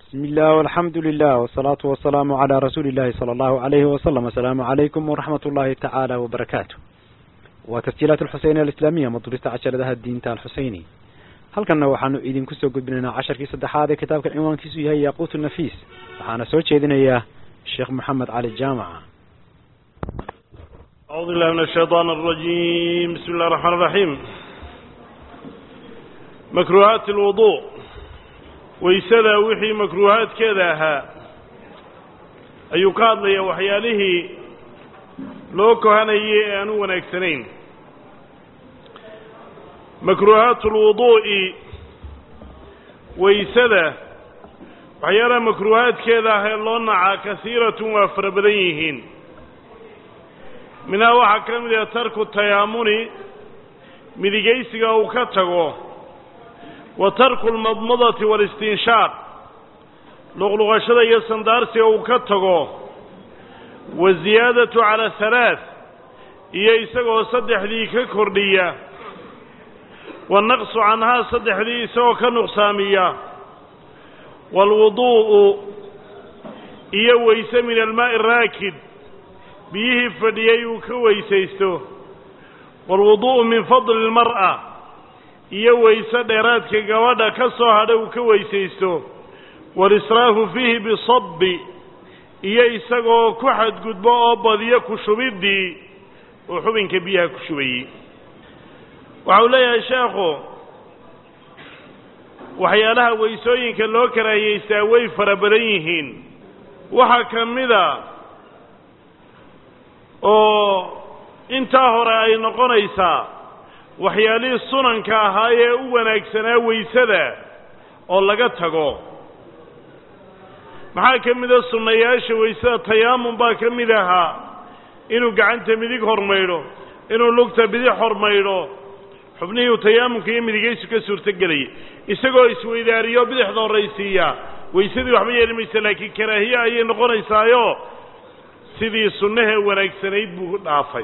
بسم الله والحمد لله والصلاة والسلام على رسول الله صلى الله عليه وسلم. السلام عليكم ورحمة الله تعالى وبركاته. وتسجيلات الحسينية الإسلامية مطلوبة عشر ذا الدين تاع الحسيني. هل كنا وحنو إذن كسو قبلنا 10 كيس هذا كتاب العنوان كيسو هي ياقوت النفيس. وحنا سويت إذن إياه الشيخ محمد علي الجامعة. أعوذ بالله من الشيطان الرجيم. بسم الله الرحمن الرحيم. مكروهات الوضوء ويسدا وحي مكروهات كذاها أيو قاد لي وحياله لو كهنيه أنو ونكسنين. مكروهات الوضوء ويسدا وحياله مكروهات كذاها لونها كثيرة وفربديهن. منها waxa kamid tarku tayaamuni midigaysiga uu ka tago wa tarku almadmadati wal istinshaq luqluqashada iyo sandaarsiga uu ka tago wa ziyadatu ala thalath iyo isagoo saddexdii ka kordhiya wa naqsu anha saddexdii isagoo ka nuqsaamiya wal wudu iyo waysa min al-ma'i raakid بيه فديو كويسيستو والوضوء من فضل المرأة يويس ديرات كجوادا كسو هذا كويسيستو والإسراف فيه بصب يسقو كحد قد بقى بديه كشبيدي وحبين كبيها كشبي وحوليها شيخو وحيالها ويسوين كاللوكرا يساوي فربريهن وحكم ذا oo inta hore ay noqonaysaa waxyaalihii sunanka ahaa ee u wanaagsanaa weysada oo laga tago maxaa kamid ah sunnayaasha weysada tayaamum baa kamid ahaa inuu gacanta midig hormaydo inuu lugta bidix hormaydo xubnihii tayaamumka iyo midigaysu ka suurtagelay isagoo isweydaariyo bidixda horeysiiya weysadii waxba yeelimaysa laakiin karaahiye ayay noqonaysaayo sidii sunnaha wanaagsanayd buu dhaafay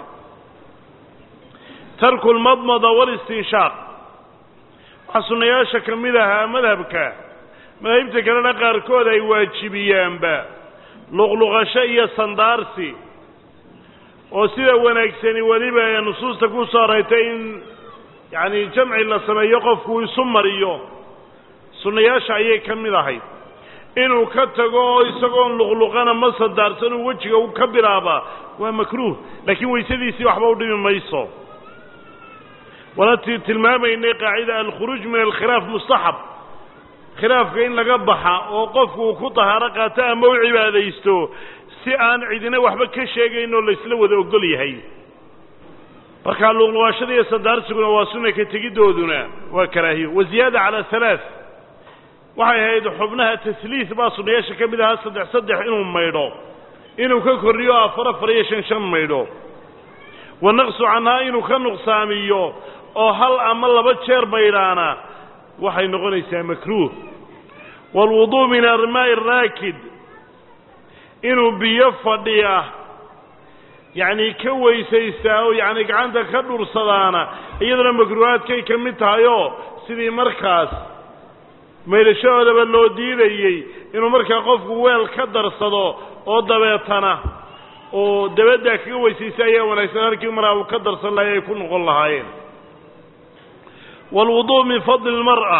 tarku almadmada wal istinshaq sunnayaasha kamid ah madhabka madhabta kalena qaarkood ay waajibiyaanba luqluqasho iyo sandaarsi oo sida wanaagsani waliba ay nusuusta ku soo areeytay in yaani jamci la sameeyo qofku isu mariyo sunnayaasha ayay kamid ahayd inuu ka tago isagoo luqluqana ma sandaarsan wajiga uu ka bilaaba waa makruh laakiin weysadiisi waxba u dhimi mayso walati tilmaamayna qaacida al-khuruj min al-khilaf mustahab khilafka in laga baxa oo qofku ku tahaaro qaata ama u cibaadaysto si aan cidina waxba ka sheegayno la isla wada ogol yahay marka luqluqashada iyo sandaarsiguna waa sunna ka tagidooduna waa karaahiyo wa ziyada ala thalath waxay ahayd xubnaha tasliis baa sunnayaasha kamid ah saddex inuu maydho inuu ka kordhiyo afar iyo shan maydho wa naqsu anha inuu ka nuqsaamiyo oo hal ama laba jeer maydhaana waxay noqonaysaa makruh wal wudu min al-ma'i raakid inuu biyo fadhiya yani ka weysaysaa oo yani gacanta ka dhursadaana iyadana makruhaadkay kamid tahay oo sidii markaas meelashooda loo diidayay inuu markaa qofku weel ka darsado oo dabeetana oo dabada kaga weysaysaa ayaa wanaagsan halkii maraa uu ka darsan lahayd ay ku noqon lahaayeen wal wudu min fadl al mar'a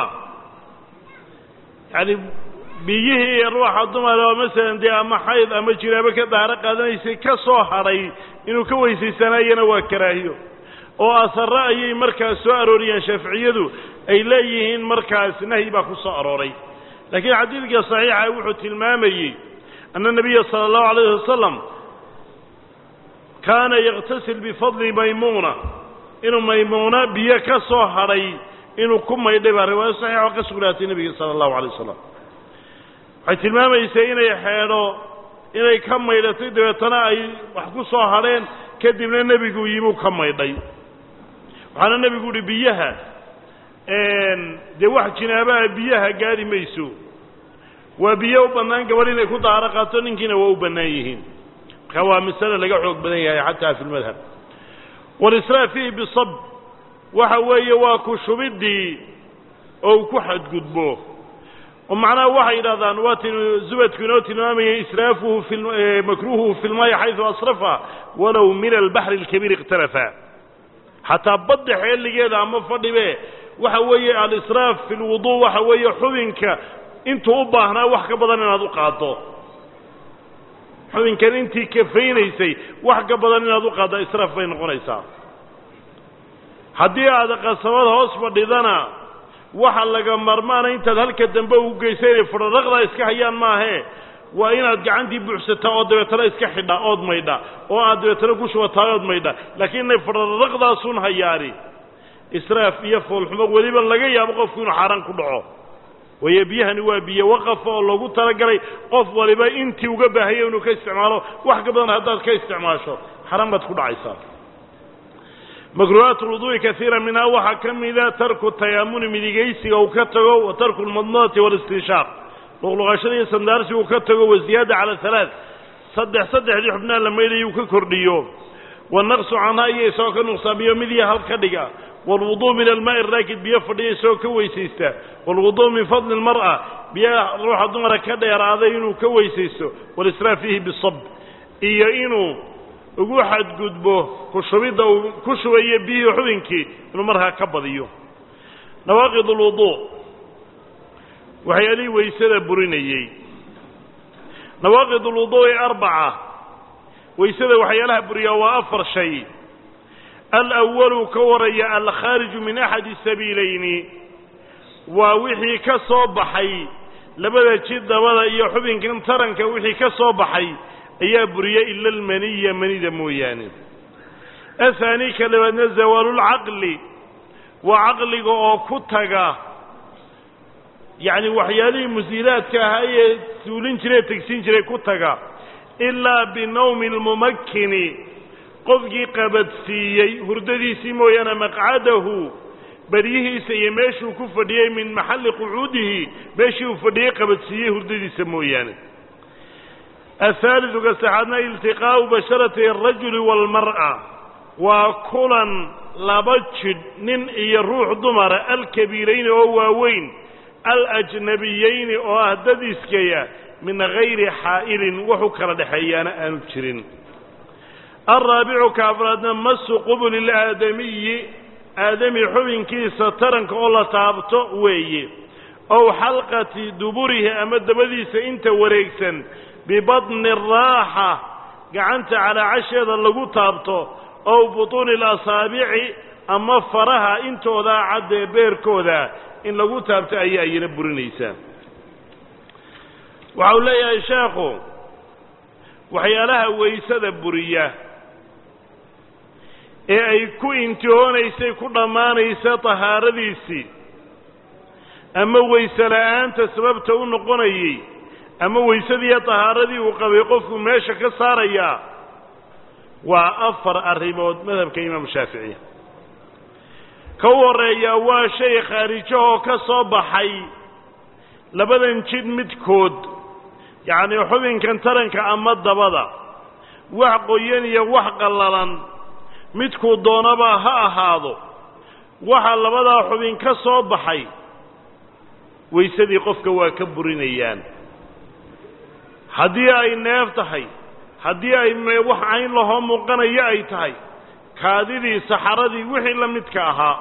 yani biyihi ruuxa dumara mesela dee ama xayd ama jiraaba ka daara qaadanaysay ka soo haray inuu ka weysaysanayana waa karaahiyo oo asarra ayay markaas soo arooriyeen shaaficiyadu ay leeyihiin markaas nahyi baa ku soo arooray laakiin xadiidka saxiixa wuxuu tilmaamayay anna nabiyyu sallallahu alayhi wasallam kaana yaqtasil bi fadli maymuna inuu maymuna biyo ka soo haray inuu ku maydhay baa riwaayad saxiixa oo ka sugnaatay nabiyyu sallallahu alayhi wasallam waxay tilmaamaysaa inay xeedho inay ka maydhatay dabeetana ay wax ku soo hareen kadibna nabigu yimuu ka maydhay waxaana nabigu yidhi biyaha dee wax jinaabaha biyaha gaari mayso waa biyo u bannaan gabadh inay ku daaro qaato ninkiina waa u bannaan yihiin marka waa masale laga xoog badan yahay xataa fi lmadhab walisraaf fiihi bisab waxa weeye waa ku shubidii oo ku xadgudbo ومعناه واحد هذا نوات زبد كنوت نامي إسرافه في مكروه في الماء حيث أصرفها ولو من البحر الكبير اقترفا حتى بدح اللي جاء عم فضي به وحوي الإسراف في الوضوء وحوي حبنك انتو أبا هنا وحك بدنا هذا قاطه حبنك انت كفين يسي وحك بدنا هذا قاطه إسراف بين قنيسا حدي هذا قصوات هوسفر لذنا waxa laga marmaana intaad halka dambe u geysay faraqda iska hayaan maahe waa inaad gacantii buuxsato oo dabeetana iska xidha ood maydha oo aad dabeetana ku shubataa ood maydha laakiin faraqdaas un hayaari israaf iyo foolxumo waliba laga yaabo qofku inuu xaraan ku dhaco way biyahani waa biyo waqaf oo lagu talagalay qof waliba intii uga baahayo inuu ka isticmaalo wax ka badan hadaad ka isticmaasho xaraan baad ku dhacaysaa مكروهات الوضوء كثيرا منها وحكم إذا ترك التيامن مديجيسي أو كتغو وترك المضمضة والاستنشاق لغشرية سندارسي وكتغو والزيادة على 3 صدح دي حبنا لما يلي يككر ديوم والنقص عنها أي سوك نقصابية مذيا هالكدقة والوضوء من الماء الراكد بيفرد يسوك ويسيستا والوضوء من فضل المرأة بيروح الضمر كده يرعاذين وكويسيستو والإسراف فيه بالصب إيانو وحد قدبه كشوية بيه حبنكي إنه مرها كبضيو نواقض الوضوء وحيالي ويسر برينيي نواقض الوضوء 4 ويسر وحيالها بريا وأفر شيء الأول كوري الخارج من أحد السبيلين ووحي كصوبحي لبدا جد ولا يحبن كنترن كوحي كصوبحي أي بريا إلا المنية منيدة موياني الثاني كلمة زوال العقل وعقل وكتغا يعني وحيالي مزيلات كهاية سولين جري تكسين جري كتغا إلا بنوم الممكن قفقي قبد سيي هرددي سيمويانا مقعده بريه سيماشو كفديه من محل قعوده باشو فديه قبد سيي هرددي سيمويانا الثالث كسحنا التقاء بشرة الرجل والمرأة وكلا لبجد نن يروح ضمر الكبيرين وواوين الأجنبيين وأهددسكيا من غير حائل وحكر لحيانا أنكرين الرابع كافرادنا مس قبل الآدمي آدمي حبن كيسة ترنك الله تابطو وي أو حلقة دبره أمد بديس انت وريكسا ببطن الراحة قعنت على عشية اللقو تابطو أو بطون الأصابع أما فرها انتو ذا عد بيركو ذا إن لقو تابطو أي نبرنيسا وعولا يا شيخو وحيالها ويسد برياه ee ay ku intihoonaysay ku dhamaanaysa tahaaradiisii ama weyse la'aanta sababta u noqonayay ama weysadii tahaaradii uu qabay qofku meesha ka saaraya waa 4 arrimood madhabka imaam Shaafici ka wareeya waa shay kharijo oo ka soo baxay labadan jid midkood yaani xubinkan taranka ama dabada wax qoyan iyo wax qallalan midku doonaba ha ahaado waxa labada xubin ka soo baxay weysadii qofka waa ka burinayaan hadii ay neef tahay hadii ay wax ayn laho muuqanaya ay tahay kaadidii saxaradii wixii la midka ahaa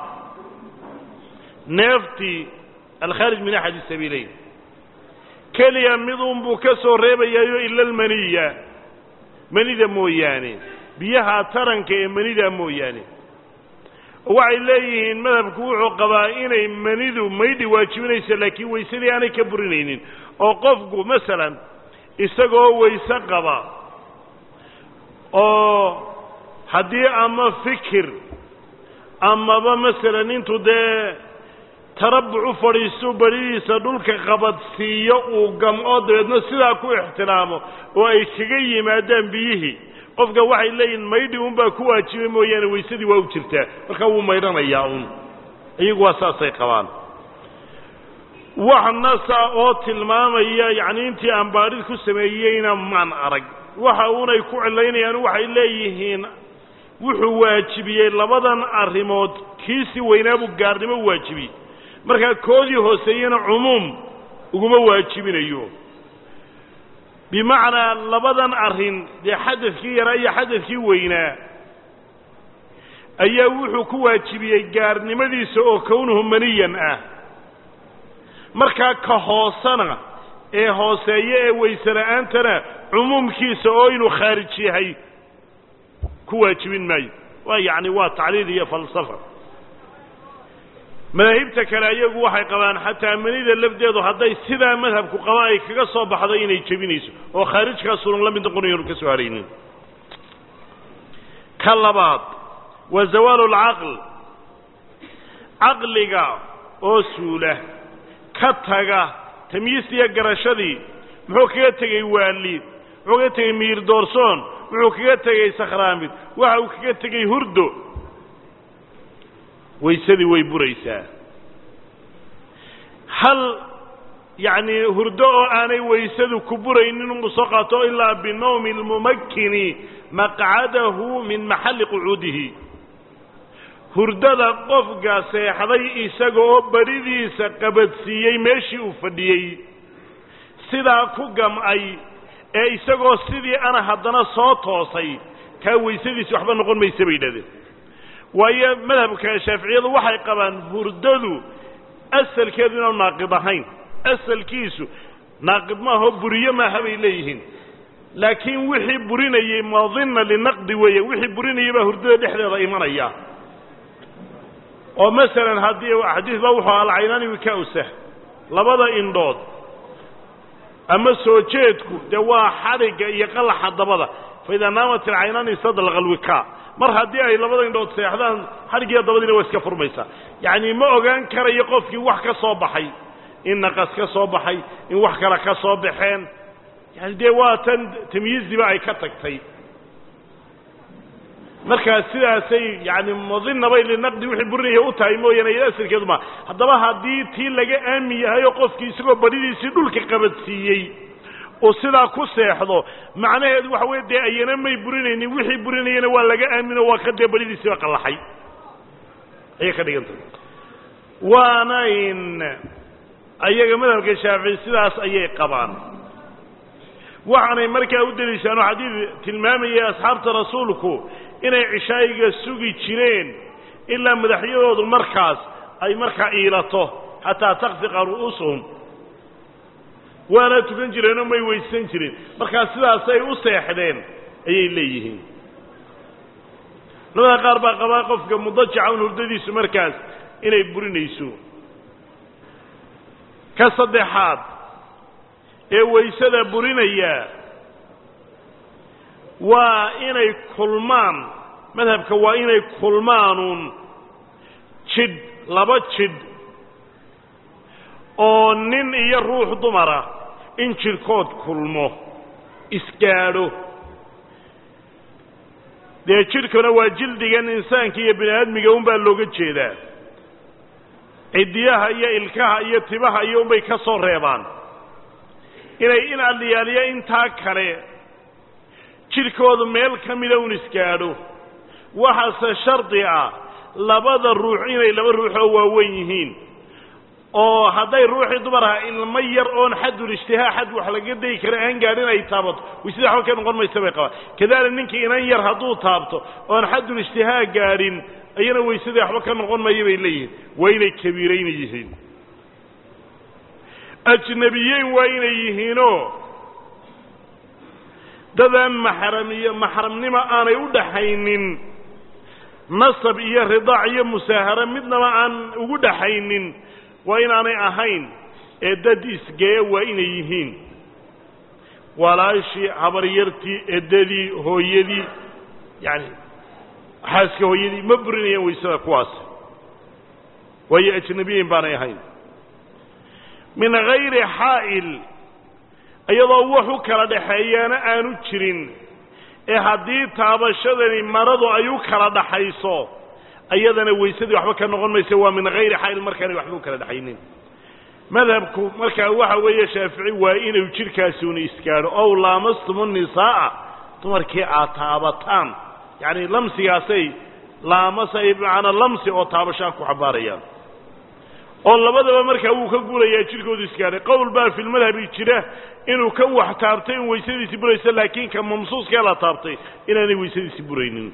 neefti al-kharij min ahad as-sabilayn kaliya midun buu ka soo reebayo illa al-maniya manida mooyaane biyaha taranka ee manida mooyaane waxay leeyihiin madhabku wuxuu qabaa inay manidu maydhi waajibinayso laakiin weysadii aanay ka burinaynin oo qofku masalan isagoo weyse qaba oo haddii ama fikir amaba masalan intuu dee tarabbuc u fadhiisto baridiisa dhulka qabadsiiyo uu gamco dabeedna sidaa ku ixtiraamo oo ay kaga yimaadaan biyihii qofka waxay leeyihiin maydhi unbaa ku waajibay mooyaane weysadii waa u jirtaa marka wuu maydhanayaa un iyagu waa saasay qabaan wax nasa oo tilmaamaya yacni intii aan baadhid ku sameeyeyna maan arag waxa uunay ku cilaynayaan waxay leeyihiin wuxuu waajibiyey labadan arrimood kiisi weynaabu gaarnimo waajibiyey markaa koodii hooseeyena cumuum uguma waajibinayo bimacnaa labadan arrin dee xadadkii yaraa iyo xadadkii weynaa ayaa wuxuu ku waajibiyey gaarnimadiisa oo kownuhu maniyan ah markaa ka hoosana ee hooseeye ee wayse la'aantana cumuumkiisa oo inuu khaarij yahay ku waajibin maayo waa yacni waa tacliil iyo falsafa madaahibta kale ayagu waxay qabaan xataa manida lafdeedu hadday sidaa madhabku qaba ay kaga soo baxdo inay jebinayso oo khaarijkaasunan la mid noqonayo anu ka soo haraynin ka labaad wa zawaalu alcaql caqliga oo suula ka taga tamyiistiya garashadii muxuu kaga tegey waali muxuu kaga tegey miir doorsoon wuxuu kaga tegey sakhraamid waxa uu kaga tegey hurdo waysadii way buraysaa hal yacni hurdo oo aanay waysadu ku buraynin uu soo qaato ilaa binawmi almumakkini maqcadahu min maxalli qucuudihi hurdada qofka seexday isaga oo baridiisa qabadsiiyey meeshii uu fadhiyey sidaa ku gam'ay ee isagoo sidii ana haddana soo toosay kaa waysadiisi waxba noqon maysa bay yidhahdeen waayo madhabka shaaficiyadu waxay qabaan hurdadu asalkeedu inaanu naaqid ahayn asalkiisu naaqid maaho buriyo maaha bay leeyihiin laakiin wixii burinayey madinna linaqdi weeye wixii burinayay baa hurdada dhexdeeda imanaya oo masalan haddii xadiis baa wuxuu alcaynaani wikausah labada indhood ama soo jeedku dee waa xadhigga iyo qalaxa dabada fa idaa naamat alcaynaani istadlaqa alwikaa mar haddii ay labada indhood seexdaan xadhiggiiyo dabadiina waa iska furmaysaa yacni ma ogaan karayo qofkii wax ka soo baxay in naqas ka soo baxay in wax kale ka soo baxeen yani dee waa tan tamyiiziba ay ka tagtay markaa sidaasay yani madinabay linaqdi wixii burinaya u tahay mooyaane iyada asalkeedu maa haddaba haddii tii laga aamin yahay oo qofkii isagoo baridiisii dhulka qabadsiiyey uu sidaa ku seexdo macnaheedu waxa weye dee ayana may burinaynin wixii burinayana waa laga aamino waa ka dee baridiisiiba qallaxay ayay ka dhigantay waana in ayaga madhabka shaafici sidaas ayay qabaan waxaanay markaa u deliishaan oo xadiid tilmaamayay asxaabta rasuulku inay cishaayiga sugi jireen ilaa madaxyadoodu markaas ay markaa iilato xataa takfiqa ru'uusuhum waana tukan jireenoo may weysan jirin markaa sidaasay u seexdeen ayay leeyihiin labada qaar baa qabaa qofka mudajaca un hurdadiisu markaas inay burinayso ka saddexaad ee waysada burinaya waa inay kulmaan madhabka waa inay kulmaanuun jidh laba jidh oo nin iyo ruux dumara in jidhkood kulmo isgaadho dee jidhkuna waa jildigan insaanka iyo bini aadmiga unbaa looga jeedaa cidiyaha iyo ilkaha iyo tibaha iyo unbay ka soo reebaan inay in adliyaaliya intaa kale jidhkoodu meel ka mida un isgaadho waxaase shardi ah labada ruux inay laba ruuxoo waaweyn yihiin oo hadday ruuxii dumaraha ilmo yar oon xadul ijtihaa xad wax laga dayi kara aan gaadhin ay taabato waysada waxba ka noqon maysa bay qabaan kadalik ninkii inan yar hadduu taabto oon xadul ijtihaa gaadhin ayana waysadii waxba ka noqon maya bay leeyihiin waa inay kabiirayna yihiin ajnabiyeyn waa inay yihiinoo dadaan maxramnimo aanay u dhaxaynin nasab iyo ridaac iyo musaaharo midnaba aan ugu dhaxaynin waa inaanay ahayn ee dad isgeeya waa inay yihiin walaashii habaryartii eddadii hooyadii yani xaaska hooyadii ma burinayaan waysada kuwaas waayo ajnabiyeyn baanay ahayn min hayri xaa'il iyadoo wax u kala dhaxeeyaana aanu jirin ee haddii taabashadani maradu ay u kala dhaxayso ayadana waysadii waxba ka noqon maysa waa min hayri xaa'il markaanay waxba u kala dhaxaynin madhabku markaa waxa weeye shaafici waa inuu jidhkaasi una isgaadho ow laamastumu nisaa'a dumarkii aad taabataan yacni lamsigaasay laamasay bimacnaa lamsi oo taabashaa ku xambaarayaan oo labadaba markaa wuu ka guulayaa jirkoodu iskaaray qowl baa fil madhabi jira inuu ka wax taabtay in weysadiisi buraysa laakiin ka mamsuuska la taabtay inaanay weysadiisi buraynin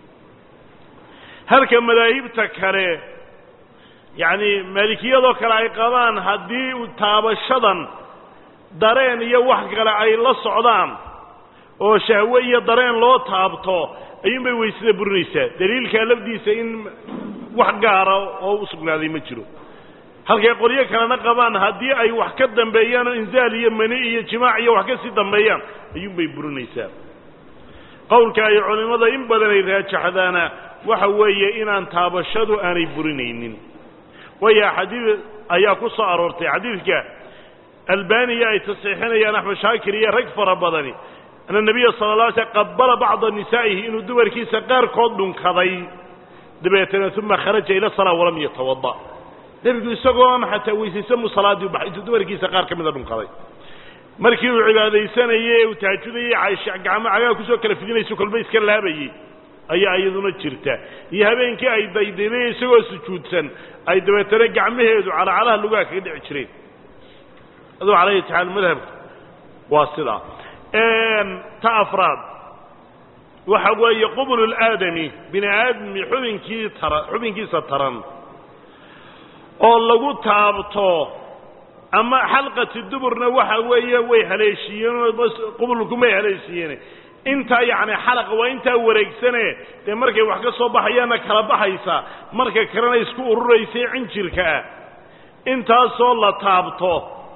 halka madaahibta kale yani maalikiyadoo kale ay qabaan haddii taabashadan dareen iyo wax kale ay la socdaan oo shahwe iyo dareen loo taabto ayuun bay weysada burinaysaa daliilka lafdiisa in wax gaara oo u sugnaaday ma jiro halkay qoryo kalena qabaan haddii ay wax ka dambeeyaan oo inzaal iyo mani iyo jimaac iyo wax ka sii dambeeyaan ayuun bay burinaysaa qowlka ay culimada in badan ay raajaxdaana waxa weeye inaan taabashadu aanay burinaynin waya xadiid ayaa ku soo aroortay xadiidka albaniya ay tasxiixinayaan axmed shaakir iyo rag fara badani ana nabiga sallallahu alayhi wasallam qabbala ba'd nisaa'ihi inuu dumarkiisa qaarkood dhunkaday dabeetana thumma kharaja ila salaa walam yatawadda nabigu isagoo xataa weysaysan musalaadii u baxay dumarkiisa qaar kamid ah dhunkaday markii uu cibaadaysanayay uu taajudayay Aisha gacmaha ku soo kala fidinayso kolba iska laabayay ayaa iyaduna jirta iyo habeenkii ay daydeeyay isagoo sujuudsan ay dabeetana gacmaheedu calaacalaha lugaa kaga dhici jireen adoo calayhi tacaal madhab waa sida تأفراد وحوي قبل الآدمي بن آدم حبنكي ستران الله تابطو أما حلقة الدبرنا وحوي ويهليشيين بس قبلكم ويهليشيين انت يعني حلقة وانت وريكسنة تمركي وحكا صباح يانا كربحيسا مركي كرانا يسكو الرئيسي عنشلكا انت صولة تابطو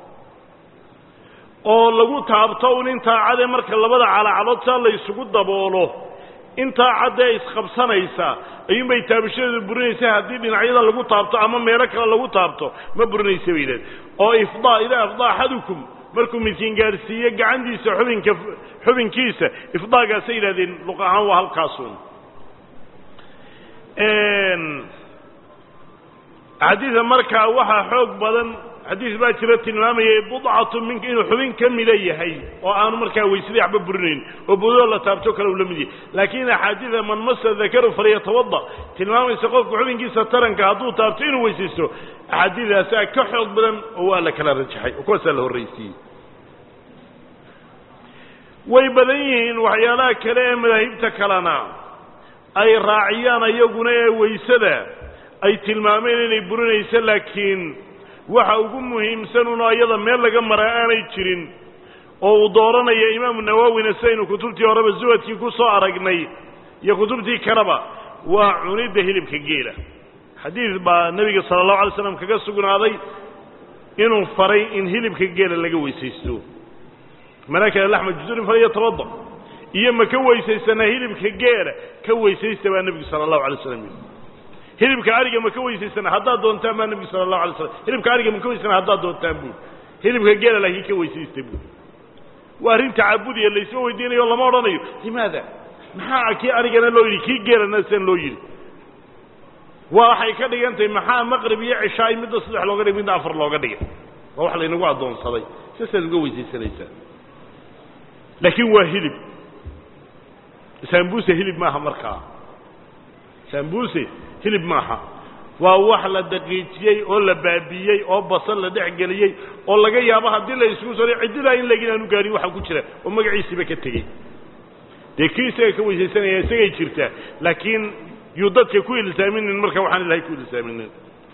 oo lagu taabto inta cad marka labada calaacalood la isugu daboolo inta cad ay isqabsanaysa ayun bay taabashadu burinaysaa hadii dhinacyada lagu taabto ama meelo kale lagu taabto ma burinaysa weeyeen oo ifdaa ila afdaa hadukum markuu miskiin gaarsiiyo gacantiisa xubinkiisa ifdaaga sayideen luqahan waa halkaasun حديث marka waxa xoog badan حديث baa jira tilmaamay bud'atu minka inuu xubin kamid yahay oo aan markaa weysadii waxba burinayn oo budoo la taabto kale u lamid laakiin xadiida man masa dhakaru falyatawadda tilmaamay qofku xubinkiisa taranka haduu taabto inuu weysaysto xadiidaas ka xoog badan oo waa la kala rajaxay oo ka soo horreysay way badan yihiin waxyaalaha kale ee madaahibta kalena ay raaciyaan ayaguna ee weysada ay tilmaameen inay burinayso laakiin waxa ugu muhiimsan oo ayada meel laga maraanay jirin oo uu dooranayo imaam Nawawi saynu kutubtii horeba zuwadkii ku soo aragnay iyo kutubtii kaleba waa cunida hilibka geela xadiis baa nabiga sallallahu alayhi wasallam kaga sugnaaday inuu faray in hilibka geela laga weysaysto malaka lahma juzur falyatawadda iyo ma ka weysaysana hilibka geela ka weysaysta baa nabiga sallallahu alayhi wasallam hilibka ariga ma ka weysaysana hadda doontaan baa nabiga sallallahu alayhi wasallam hilibka ariga ma ka weysaysana hadda doontaan buu hilibka geela laakiin ka weysaystay buu waarin taabudi la isoo weydiinayo lama oranayo limaada maxaa ki arigana loo yiri ki geelana san loo yiri waxay ka dhigantay maxaa maqrib iyo cishaay mid saddex looga dhigay mid afar looga dhigay wax la inagu adoonsaday sidee uga weysaysanaysa laakiin waa hilib sambuuse hilib maaha markaa sambuuse hilib maaha waa wax la daqiijiyay oo la baabiyay oo basal la dhaxgeliyay oo laga yaabo hadii la isku soo cidila in laga aanu gaarin waxa ku jira oo magaciisa ka tagay deekiisa ka weysaysanaya isagay jirta laakiin yudadka ku ilsaamin marka waxaan ilaahay ku ilsaamin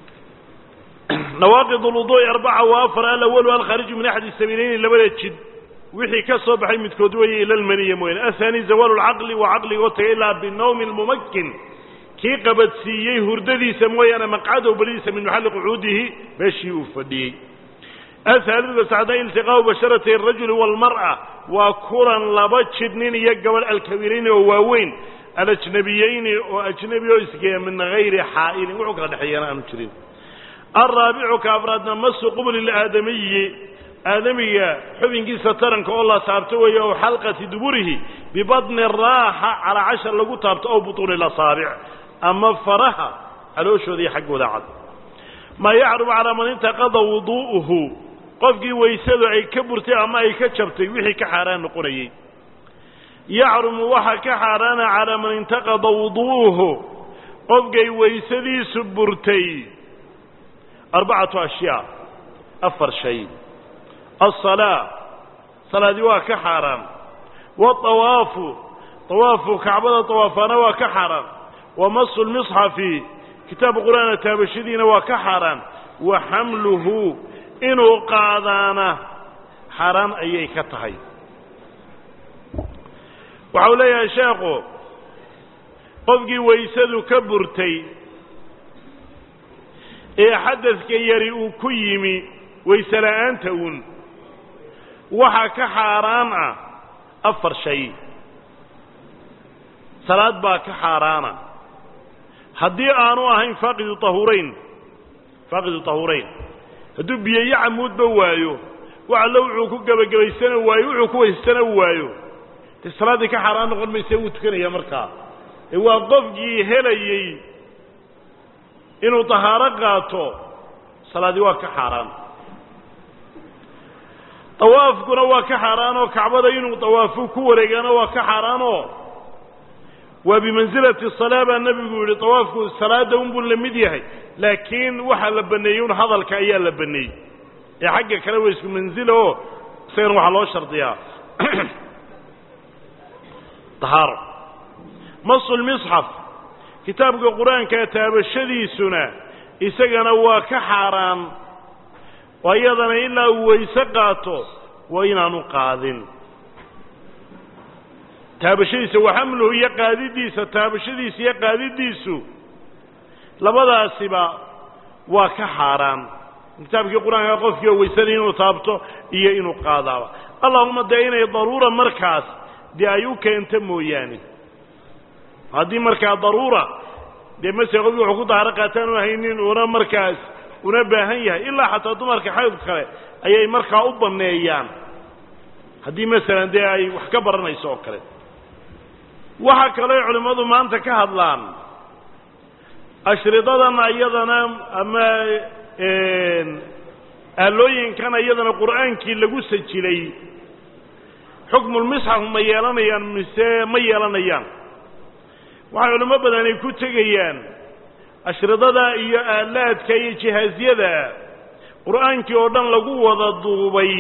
نواقض الوضوء 4 و4 الأول والخارج من أحد السبيلين لبدا جد وحي كسو بحي متكودوي إلى المنية موين الثاني زوال العقل وعقل وتإلا بالنوم الممكن كي قبت سييه هرددي سموي أنا مقعده بليس من محل قعوده بشي وفدي الثالث سعدين التقاء بشرة الرجل والمرأة وكورا لبتشدنين يقبل الكبيرين وواوين الأجنبيين وأجنبي وإسكي من غير حائل وعقل نحيانا أمترين الرابع كأفرادنا مس قبل الآدمي آدمية حبين قيسة ترنك الله سابته ويو حلقة دبره ببطن الراحة على 10 لقو تابت أو بطول الأصابع أما فرها علوشو ذي حق ودعد ما يعرف على من انتقض وضوءه قفقي ويسادو أي كبرتي أما أي كتشبتي وحي كحاران قريي يعرف وحا كحاران على من انتقض وضوءه قفقي ويسادي سبرتي 4 أشياء أفر شيء الصلاة صلاة دي وكحرام والطواف طواف كعبة طوافنا وكحرام ومص المصحف كتاب قرآن تابشدين وكحرام وحمله إنه قادانا حرام أي كتهي وحولي يا شيخو قفقي ويسد كبرتي إيه حدث كي يريء كيمي ويسلعان تون وحا كحرام أفر شيء صلاة با كحرام هدي آنو أهين فاقد طهورين هدو بيا عمود بوايو وعلو عكو قبيسان وايو عكو ويستان وايو الصلاة دي كحرام نقول ما يسوي تكن يا مركا هو قفقي هليي إنه طهارة قاتو صلاة دي كحرام طواف كنا وكحرام وكعبة إنه طوافو كوريغانا وكحرام وبمنزلة الصلاة النبي يقول طواف الصلاة دون بالمديه لكن وحا لبنيون هذا الكأيا لبني يا حق كلويس منزله سير وحا لو شرطيها طهارة مص المصحف كتاب القرآن كتاب الشدي سنة إسقنا وكحرام وأيضا إلا ويسقاته وإنا نقاذن taabashadiisa waxamluhu iyo qaadidiisa taabashadiisa iyo qaadidiisu labadaasiba waa ka xaaraan kitaabkii quraanka qofkii weysanay inuu taabto iyo inuu qaadaaba allahumma daayinay daruura markaas dii ay u keento mooyaane haddii markaa daruura dee masee qofkii wuxuu ku daaharo qaataan u haynin una markaas una baahan yahay ilaa xataa dumarka xayd kale ayay markaa u banneeyaan haddii masalan dee ay wax ka baranayso oo kale waxa kale culimadu maanta ka hadlaan ashridadana iyadana ama alooyinkan iyadana quraankii lagu sajilay xukmul misxaf ma yeelanayaan mise ma yeelanayaan waxa culimo badan ay ku tagayaan ashridada iyo aalaadka iyo jihaaziyada quraankii oo dhan lagu wada duubay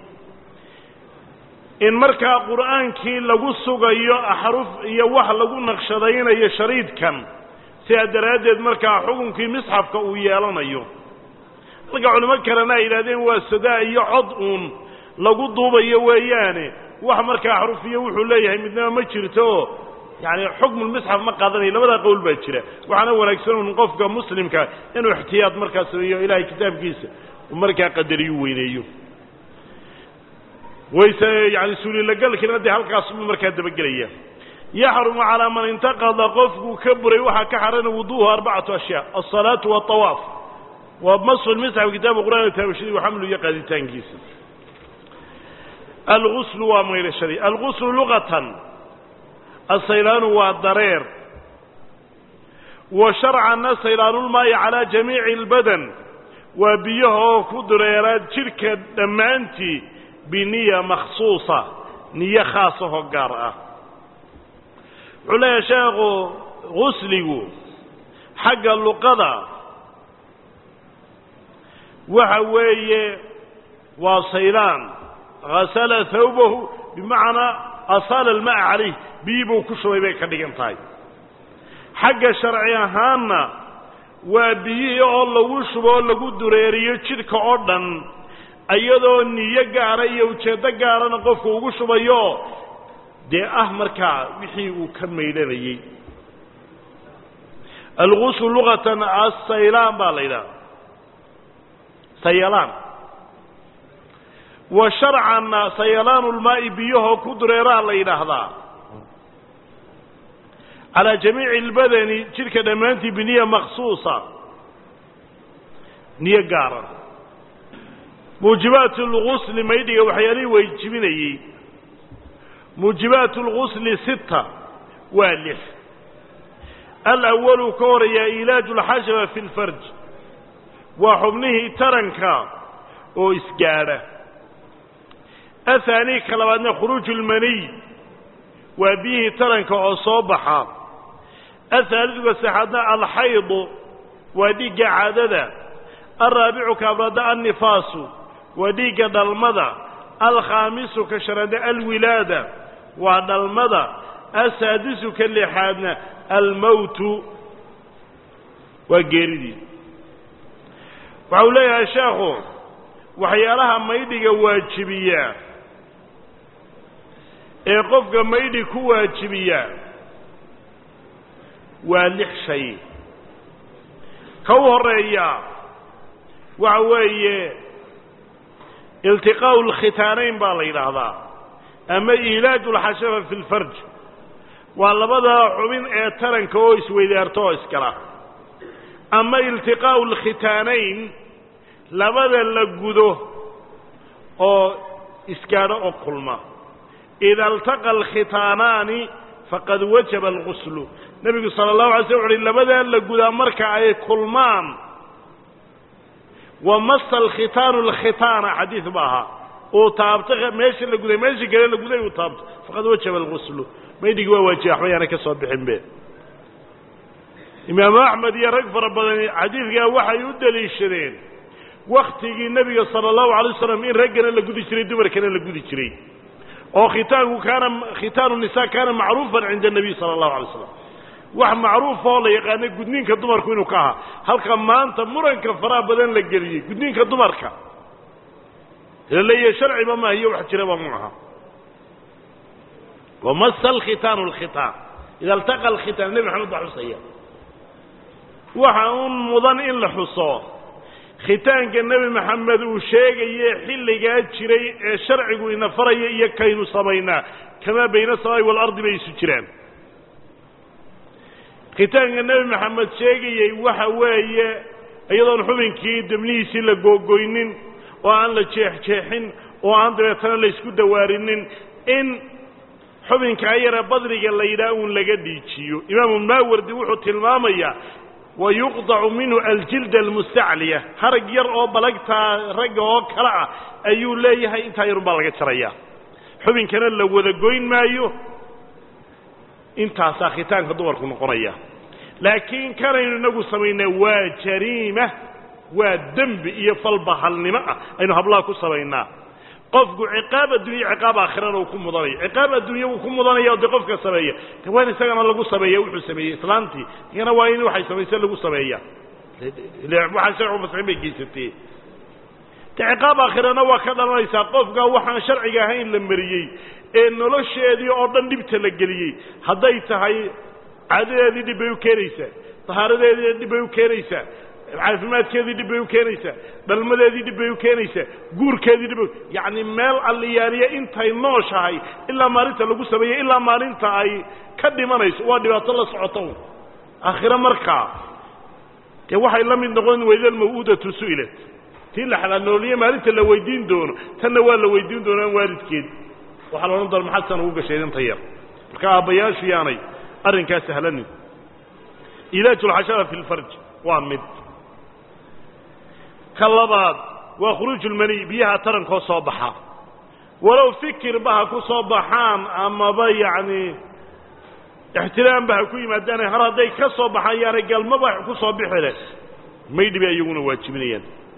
in markaa quraankii lagu sugayo ahruf iyo wax lagu naqshadaynayo shariidkan sida daraadeed markaa xukunkii misxafka uu yeelanayo marka culimo kalena ay yiraahdeen waa sadaa iyo cod lagu duubayo weeyaane wax markaa ahruf iyo wuxuu leeyahay midna ma jirto yani xukmul misxaf ma qaadanayo labada qowl baa jira waxana wanaagsan in qofka muslimka inuu ihtiyaad markaa sameeyo ilaahay kitaabkiisa markaa qadariyo weyneeyo يعني سوري لقال كنا دي هالك أصبح مركز دبقلية يحرم على من انتقض قفه كبري وحا كحرن وضوه 4 أشياء الصلاة والطواف ومصر المسح وكتاب القرآن التابشري وحمله يقضي تنكيس الغسل وغير الشريع الغسل لغة الصيلان والضرير وشرعا صيلان الماء على جميع البدن وبيه كدريرات شركة دمانتي بنية مخصوصة نية خاصة وقارئة على شيخ غسله حق اللقضة وحوي وصيلان غسل ثوبه بمعنى أصال الماء عليه بيبو كشوي بيك ديغنتاي حق شرعي هانا وبيه الله وشبه لغو دريريو جيركا oo dhan ayadoo niyo gaara iyo ujeedo gaarana qofku ugu shubayo dee markaa wixii uu ka meelanayay الغسل لغة السيلان باليدا سيلان وشرعا سيلان الماء بيه كدريرا ليدا هذا على جميع البدن تلك دمانتي بنية مخصوصة نية قارة موجبات الغسل ما يدي وحياني ويجبيني موجبات الغسل 6 والف الأول كوريا علاج الحشرة في الفرج وحمله ترنكا وإسقارة الثاني كلمة خروج المني وبيه ترنكا وصوبحا الثالث وسحدنا الحيض ودي قعدنا الرابع كابرد النفاس وديك دلمضة الخامس كشرد الولادة ودلمضة السادس كاللحادنا الموت وقردي وعليها شاخو وحيالها ميدي واجبية قفك ميدي كواجبية واللح شيء كوهرية وعوية التقاء الختانين بالإلهة أما إيلاج الحشرة في الفرج والله بدا حبين اعترن كويس ويدارتو اسكرا أما التقاء الختانين لبدا لقده أو إسكارا أو قلما إذا التقى الختانان فقد وجب الغسل النبي صلى الله عليه وسلم لبدا لقده مركع أي قلمان ومس الختان الختان حديث بها وطابته ماشي لقده ماشي قال لقده وطابته فقد وجب الغسل ما يدق وجه أحيانا كصبحين به إمام أحمد يرقف ربنا حديث قال وحي يدلي الشرين وقت النبي صلى الله عليه وسلم إن رجنا لقد يشري دمر كان لقد يشري أو ختان النساء كان معروفا عند النبي صلى الله عليه وسلم wax macruuf oo la yaqaan gudniinka dumarku inuu ka aha halka maanta muranka fara badan la galiyay gudniinka dumarka leeyahay sharci ma iyo wax jira ma aha ومس الختان الختان إذا التقى الختان النبي محمد حسين وحاون مضان إن لحصاه ختان النبي محمد وشيء يحل جاد شري الشرع وإن فري يكين صبينا كما بين السماء والأرض بيسجران ختان النبي محمد شيء وحواي أيضا حبن كيد منيسي لجوجينين وعن لجيحين وعن درتنا ليسكود دوارين إن xubinka ayara badriga la yiraahdo laga dhiijiyo imaam Maawardi wuxuu tilmaamayaa wayuqda'u minhu aljild almusta'liya harag yar oo balagta rag oo kala ah ayuu leeyahay inta yar baa laga jaraya xubinkana la wada goyn maayo inta saxitaanka dumarku noqonaya laakiin kanaynu nagu sameynaa waa jariima waa dambi iyo falbahalnimo aynu hablaha ku sameynaa qofku ciqaab adduunyo ciqaab aakhirana uu ku mudanay ciqaab adduunyo uu ku mudanay oo qofka sameeyo tawaan isagana lagu sameeyo wuxuu sameeyay islaantii iyana waa in waxay sameeyay lagu sameeyaa waxa sharci mas'uul geysatay ciqaab aakhirana waa ka dhalanaysa qofka waxaan sharciga ahayn la mariyay ee nolosheedii oo dhan dibta la galiyay haday tahay caadadeedii dib u keenaysa taharadeedii dib u keenaysa caafimaadkeedii dib u keenaysa dhalmadeedii dib u keenaysa guurkeedii dib yaani meel alliyaaniya intay nooshahay illa maalinta lagu sameeyay illa maalinta ay ka dhimanayso waa dhibaato la socoto aakhira marka te waxay la mid noqon weydal mawuudatu su'ilat tii la xalaalooliye maalinta la weydiin doono tanna waa la weydiin doonaa waalidkeed waxa la oran doonaa maxasan ugu gashay inta yar marka abayaashu yaanay arrinkaas sahlan ilaajul hashara fil farj waa mid كلابات وخروج المني بيها ترن كو صباحا ولو فكر بها كو صباحان اما بي يعني احترام بها كو يمداني هردي كصباحا يا رجال ما بها كو صباحله ما يدبي ايغنا واجبنيان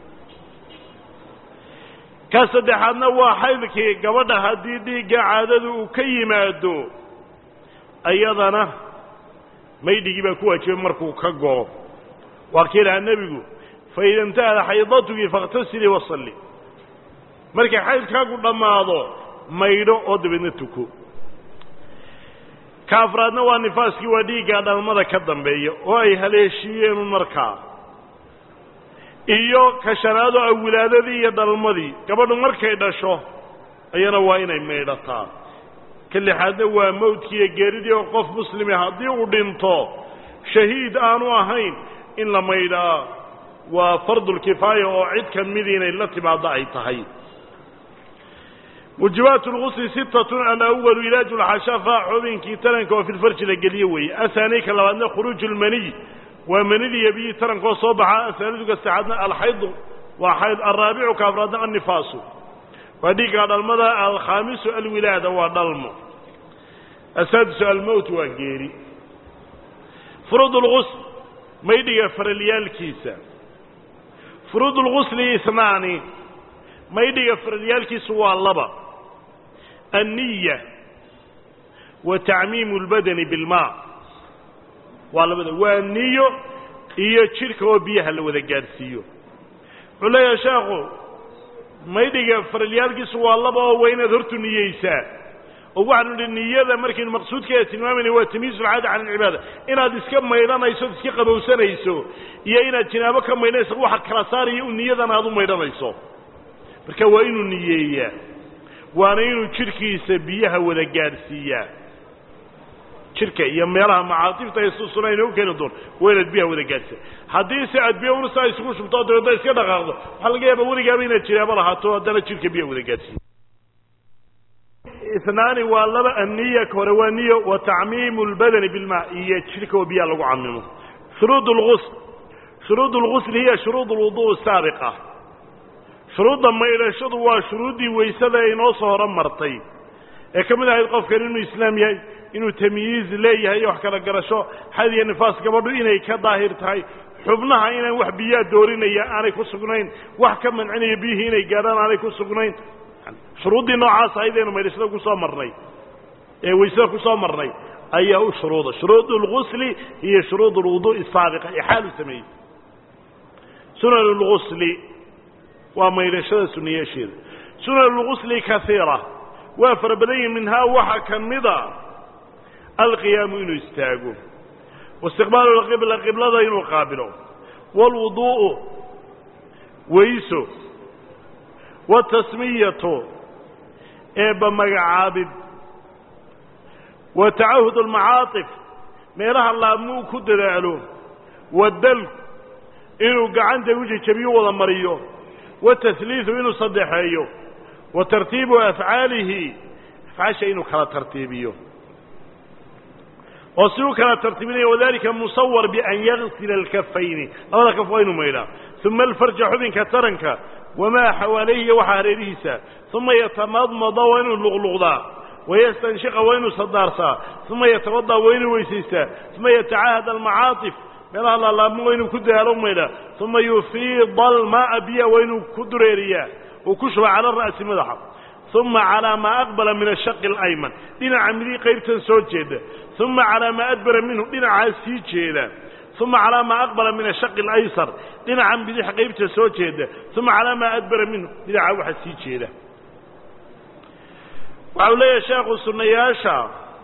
كسدحنا واحدكي غبدها hadii dhiiga caadadu uu ka yimaado ayadana maydigi ba ku waajibay markuu ka goo wakiilaa nabigu فإذا انتهى حيضتك فاغتسلي وصلي مركي حيض كاكو دماادو ميدو ودبنتكو كافرادنا ونفاسكي وديقا دالمادا كدنبيو وأي هليشيين مركا إيو كشنادو أولادي يدالمادي كبادو مركي داشو أيانا واينا ميدتا كل حد هو موتكي يجيردي وقف مسلمي هادي ودينتو شهيد آنو أهين إن لما يدا وفرض الكفاية وعد كمدين التي بعد عيتهي موجبات الغسل 6 الأول علاج الحشفاء حبين كيترنك وفي الفرج الجليوي أثانيك لو أن خروج المني ومني يبي ترنك وصبعها أثالثك استعدنا الحيض وحيض الرابع كافرادنا النفاس وديك على المدى الخامس الولادة وضلم السادس الموت والجيري فرض الغسل ما يدي فرليال كيسا furuud اlgusli isnaani maydhiga faradyaalkiisu waa laba anniya wa tacmiimu اlbadani bilmaa waa labada waa niyo iyo jidhka oo biyaha la wada gaadhsiiyo wuxuu leeyahay sheekhu maydhiga faradyaalkiisu waa laba oo waa inaad hortu niyeysaa oo waxaanu idhi niyada markaynu maqsuudkeeda tilmaamayna waa tamyiizu alcaada can alcibaada inaad iska maydhanayso od iska qabowsanayso iyo inaad jinaabo ka maydhanayso waxa kala saaraya u niyadan aad u maydhanayso marka waa inuu niyeeyaa waana inuu jidhkiisa biyaha wada gaadhsiiyaa jidhka iyo meelaha macaatifta ay susunayna u keeni doon waa inaad biyaha wada gaadhsiiya haddii se aad biya una saa isugu shubto dabeedna iska dhaqaaqdo waxaa laga yaaba weligaaba inaad jinaabo lahaato haddana jidhka biyaha wada gaadhsiiya اثنان واللبا النية كوروا نية وتعميم البدن بالماء هي تشرك وبيا لو عممه شروط الغسل هي شروط الوضوء السابقة شروط ما إلى شروط وشروطي ويسدا إنه صار مرتي كمان هاي القف كان إنه إسلامي إنه تمييز ليه هي وحكى الجرشة هذه النفاس كبروا إنه كظاهر تاي حبناها إنه وحبيات دورين يا أنا كوسقنين وحكم من عني بيه إنه جاران أنا كوسقنين shuruuddii noocaas ahaydaynu maydhashada ku soo marnay ee waysada ku soo marnay ayaa u shuruuda shuruud اlgusli iyo shuruud اlwuduء الsaabiqa ee xaal u sameeyey sunan اlgusli waa maydhashada sunniyaasheeda sunan اlgusli kaiira waa fara badan yihin minhaa waxa ka mida alqiyaamu inuu istaago waistiqbaalu اlqibla qiblada inuu qaabilo wاlwuduءu wayso والتسمية بمقعابد وتعهد المعاطف ميرها الله مو كدلالو والدلك إنه قعنده وجه كبير ولا مريو والتثليث إنه صدحيه وترتيب أفعاله فعاش إنه كلا ترتيبيه وصيو كلا ترتيبيه وذلك مصور بأن يغسل الكفين هذا كفين ميلا ثم الفرج حبن كترنك وما حواليه وحاريريسا ثم يتمضمض وين اللغلغضاء ويستنشق وين صدارسا ثم يتوضا وين ويسيسا ثم يتعاهد المعاطف من الله وين كدها لميلا ثم يفيض الماء بيا وين كدريريا وكشف على الراس مدحه ثم على ما اقبل من الشق الايمن دينا عملي قيبتن سو جيده ثم على ما ادبر منه دينا عاسي جيده ثم على ما أقبل من الشق الأيسر دينا عن بديح قيبته سوچيده ثم على ما أدبر منه دينا عوحة سيچيده وعليه شيخ السنياشا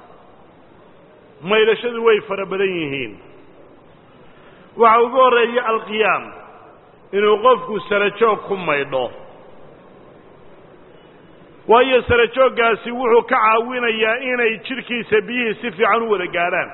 ما يلشد ويفر بدينهين وعوقور رأي القيام إنه قفكو سرچوكم ميضو وهي سرچوك قاسي وحو كعاوين يائين يتشركي سبيه سفي عنه ودقالان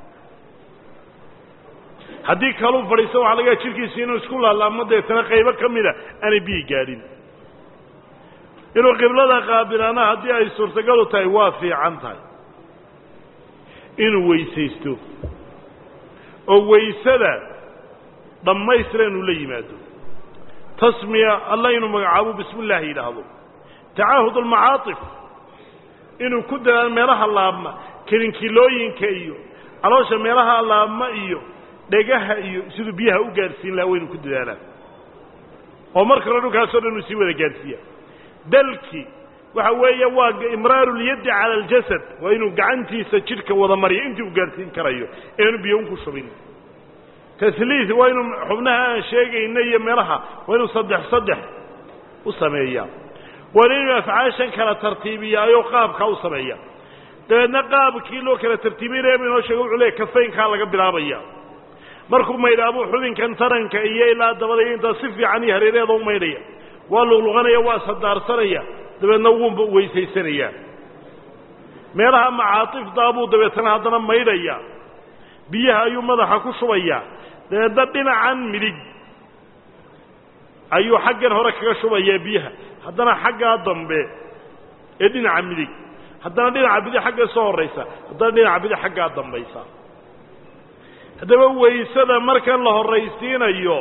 haddii kaluu fadhiisto waxaa laga jirkiisa inuu isku laalaamo deetana qaybo ka mida aanay biyi gaadhin inuu qiblada qaabilaana haddii ay suurtagalu tahay waa fiican tahay inuu weysaysto oo weysada dhammaystiran uu la yimaado tasmiya alla inuu magacaabo bismi illaahi yidhaahdo tacaahud almacaatif inuu ku dadaalo meelaha laabma kelinkilooyinka iyo caloosha meelaha laabma iyo dhegaha iyo siduu biyaha u gaarsiin lahaa waynu ku dadaalaan oo marka hore dhulkaasoo dhan uu sii wada gaarsiiya dalki waxa weeye waa imraaru lyaddi cala aljasad waa inuu gacantiisa jidhka wada mariyo intii uu gaarsiin karayo eenu biyo unku shubin tasliis waa inuu xubnaha aan sheegayna iyo meelaha waa inuu saddex u sameeyaa waa inuu afcaashan kala tartiibiyaayo qaabka u sameeya dabeedna qaabkii loo kala tartiibinaya inoo sheego wuxuu leeyahay kafaynkaa laga bilaabaya markuu maydhaabo xubinkan taranka iyo ilaa dabada inta si fiican iyo hareereeda u maydhaya waa luqluqanaya waa sadaarsanaya dabeedna wuu weysaysanaya meelaha macaatifta buu dabeetana haddana maydhaya biyaha ayuu madaxa ku shubaya dabeedna dhinacan midig ayuu xaggan hore kaga shubaya biyaha haddana xaggaa dambe ee dhinaca midig haddana dhinaca bidix xagga soo horaysa haddana dhinaca bidix xaggaa dambaysa haddaba waysada markan la horraysiinayo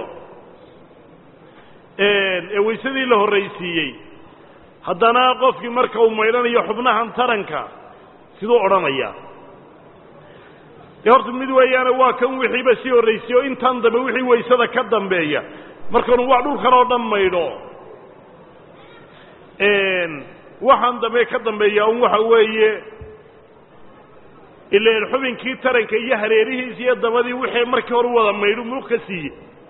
ee waysadii la horraysiiyey haddana qofkii marka uu maydhanayo xubnahan taranka siduu odhanaya dee horta mid weeyaane waa kan wixiiba sii horraysiiyo intan dambe wixii waysada ka dambeeya markaanu wax dhulkan oo dhan maydho waxaan dambe ka dambeeya un waxa weeye ileen xubinkii taranka iyo hareerihiisa iyo dabadii wixii markii hore wada maydho muluq ka siiyey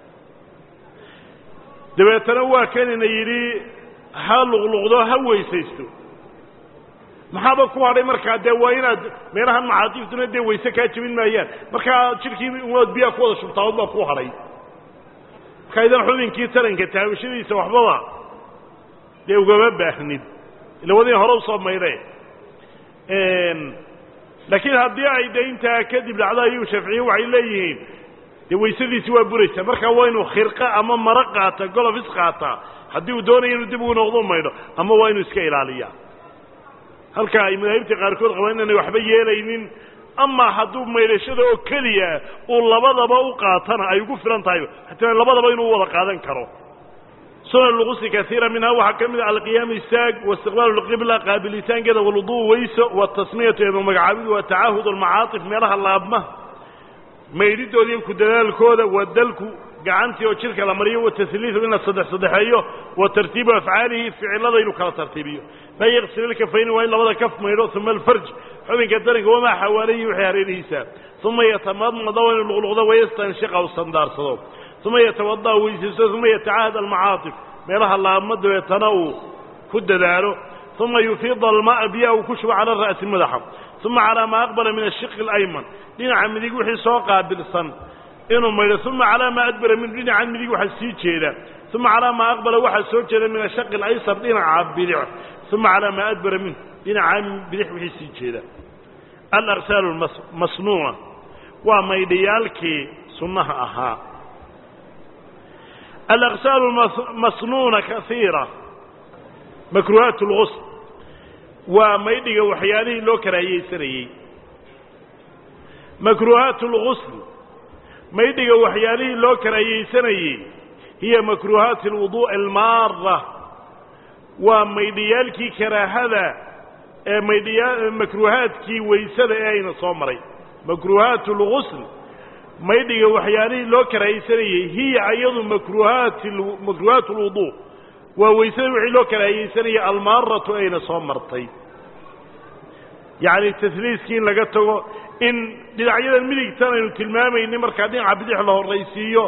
dabeetana waa kanina yidhi ha luqluqdo ha weysaysto maxaaba ku hadhay markaa dee waa inaad meelahan macaatiiftuna dee wayse kaa jebin maayaan markaa jidhkii umaad biyaa ku wada shubtaa baa ku hadhay markaa idan xubinkii taranka taabashadiisa waxbaba dee ugama baahnid ila wadii hore usoo maydhe laakiin haddii ay de intaa kadib dhacdo ayuu shaaficiye waxay leeyihiin dee waysadiisi waa buraysaa markaa waa inuu khirqa ama maro qaata golofis qaataa haddii uu doonayo inuu dib ugu noqdo maydho ama waa inuu iska ilaaliyaa halka ay madaahibta qaarkood qabaan inaanay waxba yeelaynin ama hadduu maydhashada oo keliya uu labadaba u qaatana ay ugu filan tahay hataa labadaba inuu wada qaadan karo sunan luqusi kaiira minhaa waxaa ka mid a alqiyaam istaag waistiqbaalu lqibla qaabilitaankeeda walwuduu weyso watasmiyatu eeba magacaabidu wa tacaahud almacaatif meelaha laabma maydhidood iyo ku dadaalkooda wadalku gacantii oo jidhka la mariyo watasliidu in la saddexeeyo wa tartiibu afcaalihi ficilada inuu kala tartiibiyo laa yaqsil ilkafayni waa in labada kaf maydho uma alfarj xubinka daranka wamaa xawaalayihi wixii hareerihiisa uma yatamadmada waa inuu luqluqdo wayastanshiqa u sandaarsado uma yatawada weysaysto uma yatacaahad almacaatif meelaha laabma dabeetana uu ku dadaalo uma yufiida alma'a biyaha uu ku shubo cala ra'si madaxa uma calaa maa aqbala min ashiqi alayman dhinaca midig wixii soo qaabilsan inuu maydho uma calaa maa adbara minhu dhinacan midig waxaa sii jeeda uma calaa maa aqbala waxaa soo jeeda min ashaqi alaysar dhinaca bidix uma calaa maa adbara minhu dhinaca bidix wixii sii jeeda alaqsaalu masnuuca waa maydhayaalkii sunnaha ahaa alaqsaalu masnuuna kaiira makruuhaat lgusl waa maydhiga waxyaalihii loo karaahiyeysanayey makruuhaat lgusl maydhiga waxyaalihii loo karaahiyeysanayey hiya makruuhaati alwuduu'i almaara waa maydhiyaalkii karaahada ee makruuhaadkii waysada ee ayna soo maray makruuhaat lgusl maydhiga waxyaalihii loo karaahiyeysanayey hiya iyadu makruuhaat alwuduu waa waysada wixii loo karaahiyeysanayay almaaratu ayna soo martay yacni tasliiskii in laga tago in dhinacyadan midigtan aynu tilmaamayni markaa dhinaca bidix la horraysiiyo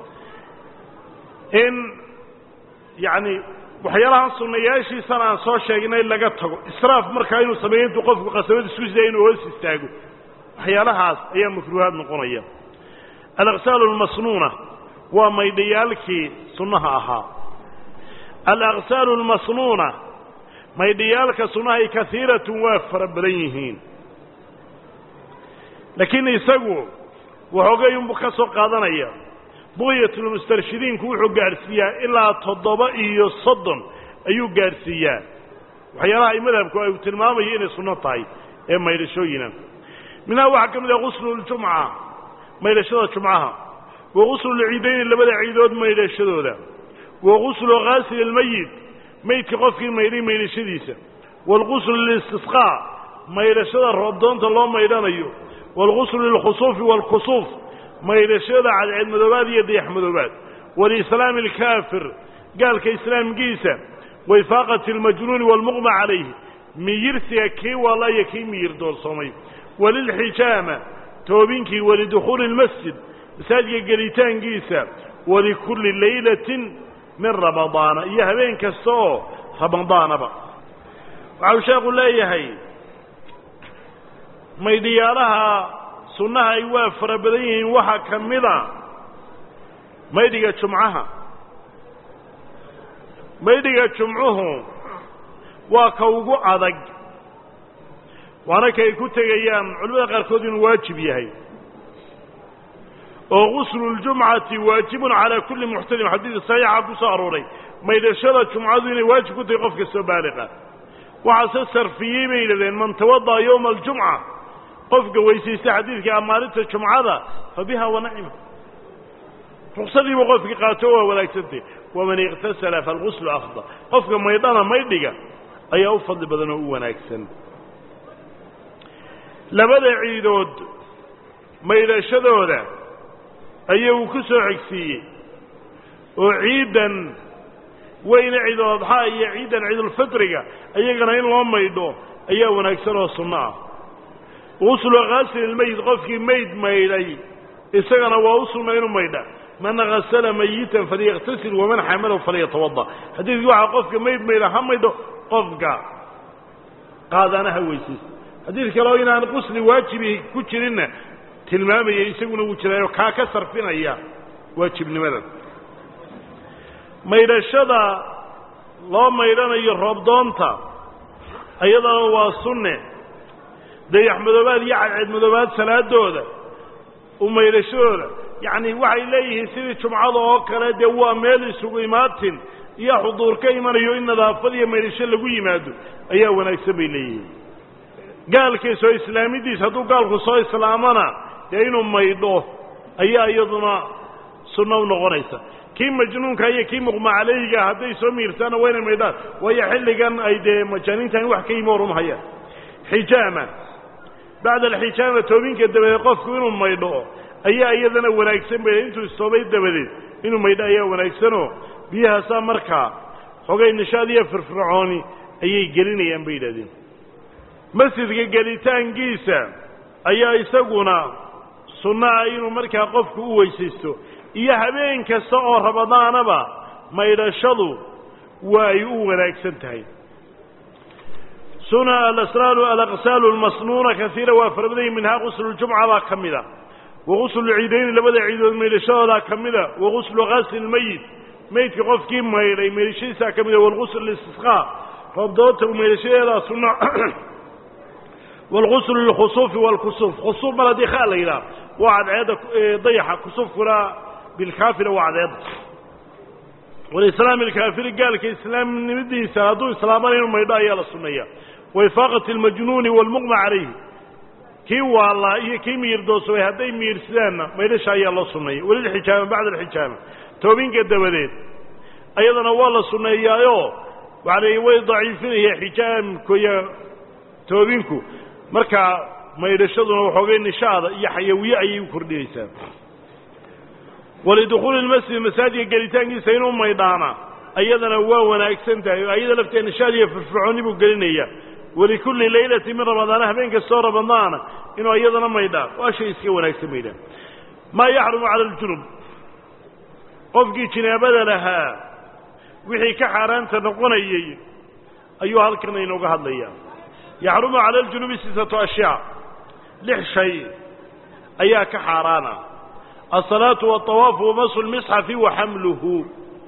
in yacni waxyaalahan sunnayaashiisana aan soo sheegnay laga tago israaf markaa inuu sameeyo intuu qofku qasabad isku siday inuu hoos istaago waxyaalahaas ayaa makruuhaad noqonaya alaqsaalu almasnuuna waa maydhayaalkii sunnaha ahaa alaqsaalu almasnuuna maydhayaalka sunnahay kaiiratun waa fara badan yihiin laakiin isagu waxoogay unbu ka soo qaadanaya buqyatulmustarshidiinku wuxuu gaadhsiiyaa ilaa 730 ayuu gaadhsiiyaa waxyaalaha ay madhabku ay tilmaamayo inay sunno tahay ee maydhashooyina minhaa waxaa ka mid ah gusluljumca maydhashada jumcaha wa guslulciidayni labada ciidood maydhashadooda wa guslu ghaasili almayit maydka qofkii maydhay maydhashadiisa waalguslu lilistisqaa maydhashada roobdoonta loo maydhanayo waalguslu lilkhusuufi waalkusuuf maydhashada cadceed madoobaad iyo dayax madoobaad walislaami alkaafir gaalka islaamkiisa waifaaqati almajnuuni waalmuqma calayhi miyirsiga kii waalla iyo kii miyir doorsoomay walilxijaama toobinkii walidukhuuli lmasjid masaajidka gelitaankiisa walikulli laylatin min ramadaana iyo habeen kasta oo ramadaanaba waxau sheekhu leeyahay maydhiyaalaha sunnaha ay waa fara badan yihiin waxaa ka mida maydhiga jumcaha maydhiga jumcuhu waa ka ugu adag waana kay ku tegayaan culimada qaarkood inuu waajib yahay oo gusluljumcati waajibun calaa kulli muxtalim xadiid saxiixa ku soo arooray maydhashada jumcadu inay waajib ku tahay qof kastoo baaliqa waxaase sarfiyey bay yidhahdeen man tawada'a yowma aljumca qofka weysaysta xadiidka amaalinta jumcada fa biha wanacima ruqsadiibu qofkii qaato waa wanaagsantay waman iqtasala falguslu afdal qofka maydhana maydhiga ayaa u fadli badan oo u wanaagsan labada ciidood maydhashadooda ayuu ku soo xigsiiyey وعيدا وين عيد الأضحى هي عيدا عيد الفطر أيقنا إن الله ميدو أيه ونكسره الصناع وصل غسل الميت قفك ميت ميلي إسقنا ووصل ما ينو ميدا من غسل ميتا فليغتسل ومن حمله فليتوضأ حديث يوحى قفك ميت ميلا حميدو قفك قاد أنا هويسيس حديث كلاوين عن قسل واجبه كترنا تلمامي يسقنا وجرايو كاكسر فينا إياه واجب نمرد ميدا الشدا لا ميدانا يرب دونتا أيضا هو السنة دي أحمدوباد يعد مدوباد سلاة دودة وميدا الشدا يعني وحي إليه سيدي شمعاده وكلا دوا ميلي سقيمات يا حضور كيما يو ذا فضي ميدا الشدا قيماته أيها ونكسب إليه قال كيسو إسلامي ديس هدو قال كيسو إسلامنا يأينو ميدوه أيها أيضنا سنة ونغنيسة كي مجنون كاي كي مغمى عليه هدي سمير سنة وين الميدان ويحل كان أيدي مجانين تاني واحد كي مورهم هيا حجامة بعد الحجامة توبين كده يقف كونهم ميدوه أيها أيضنا ونكسن بيه انتو استوبيت دبدين إنو ميدا أيها ونكسنو بيها سامركا حقا النشادية فرعوني أيها قليني ينبيدا دين مسجد قليتان قيسا أيها يساقونا صناع إنو مركا قفك ويسيستو iyo habeen kasta oo rabadaanaba maydhashadu way u wanaagsan tahay suna al-asrar al-aqsal al-masnuna kathira wa farbaday minha ghusl al-jum'a wa kamida wa ghusl al-eidain labada eidood maydhashada kamida wa ghusl ghasl al-mayyit maydka qofkii maydhay maydhashadiisa kamida wal ghusl al-istisqa rabdoota maydhashada sunna wal ghusl al-khusuf wal kusuf khusuf baladi khalayla wa'ad aada ضيحه kusuf kula بالكافر وعذاب والإسلام الكافر قال كإسلام نمدي سادو إسلامين وما يضايا للسنية وإفاقة المجنون والمغمى عليه كي والله كي ميردوس وهدي ميرسلان ما يدش أي الله السنية وللحجامة بعد الحجامة توبين قد بدين أيضا والله السنية يو وعليه وضعيفين هي حجام كويا توبينكو مركا ما يدشدون وحوغين نشاط يحيوية أي كرديسان ولدخول المسجد مساجد قليتان يسينون ميدانا أيضا هو ونأكسنته أيضا لفتين الشادية في الفرعوني بقلينية ولكل ليلة من رمضان هبين كالسور رمضان إنه أيضا ميدان وأشياء يسكي ونأكسن ميدان ما يحرم على الجنوب قفقي جنابة لها وحي كحران تنقوني أيها الكرنين وقهد لي يحرم على الجنوب 6 أشياء لحشي أيها كحرانا الصلاة والطواف ومس المصحف وحمله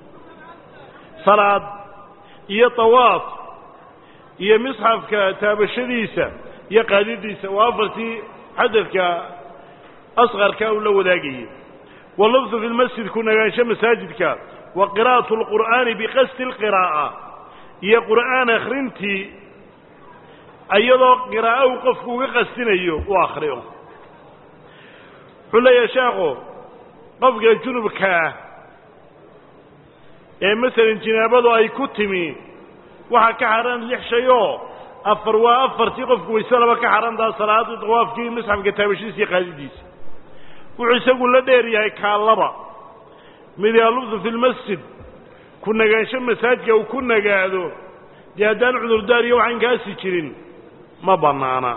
صلاة هي طواف هي مصحف كتاب الشديسة هي قاديديسة وافرتي حدث أصغر كأولو ذاقي واللفظ في المسجد كنا غانشا مساجدك وقراءة القرآن بقصد القراءة هي قرآن أخرنتي أيضا قراءة وقفك وقصدين أيوه وآخره حلا يا شاقو قفك الجنوبك مثلا جنابه أي كتمي وحا كحران لحشيو أفر تقفك ويسالة كحران دا صلاة طواف كي مسحف كتابشيسي قاديديس وعيسى قول لديري هاي كاللبا ماذا اللفظ في المسجد كنا قانشا مساجك وكنا قاعدو جادان عذر داري وعن كاسي كرين ما بنانا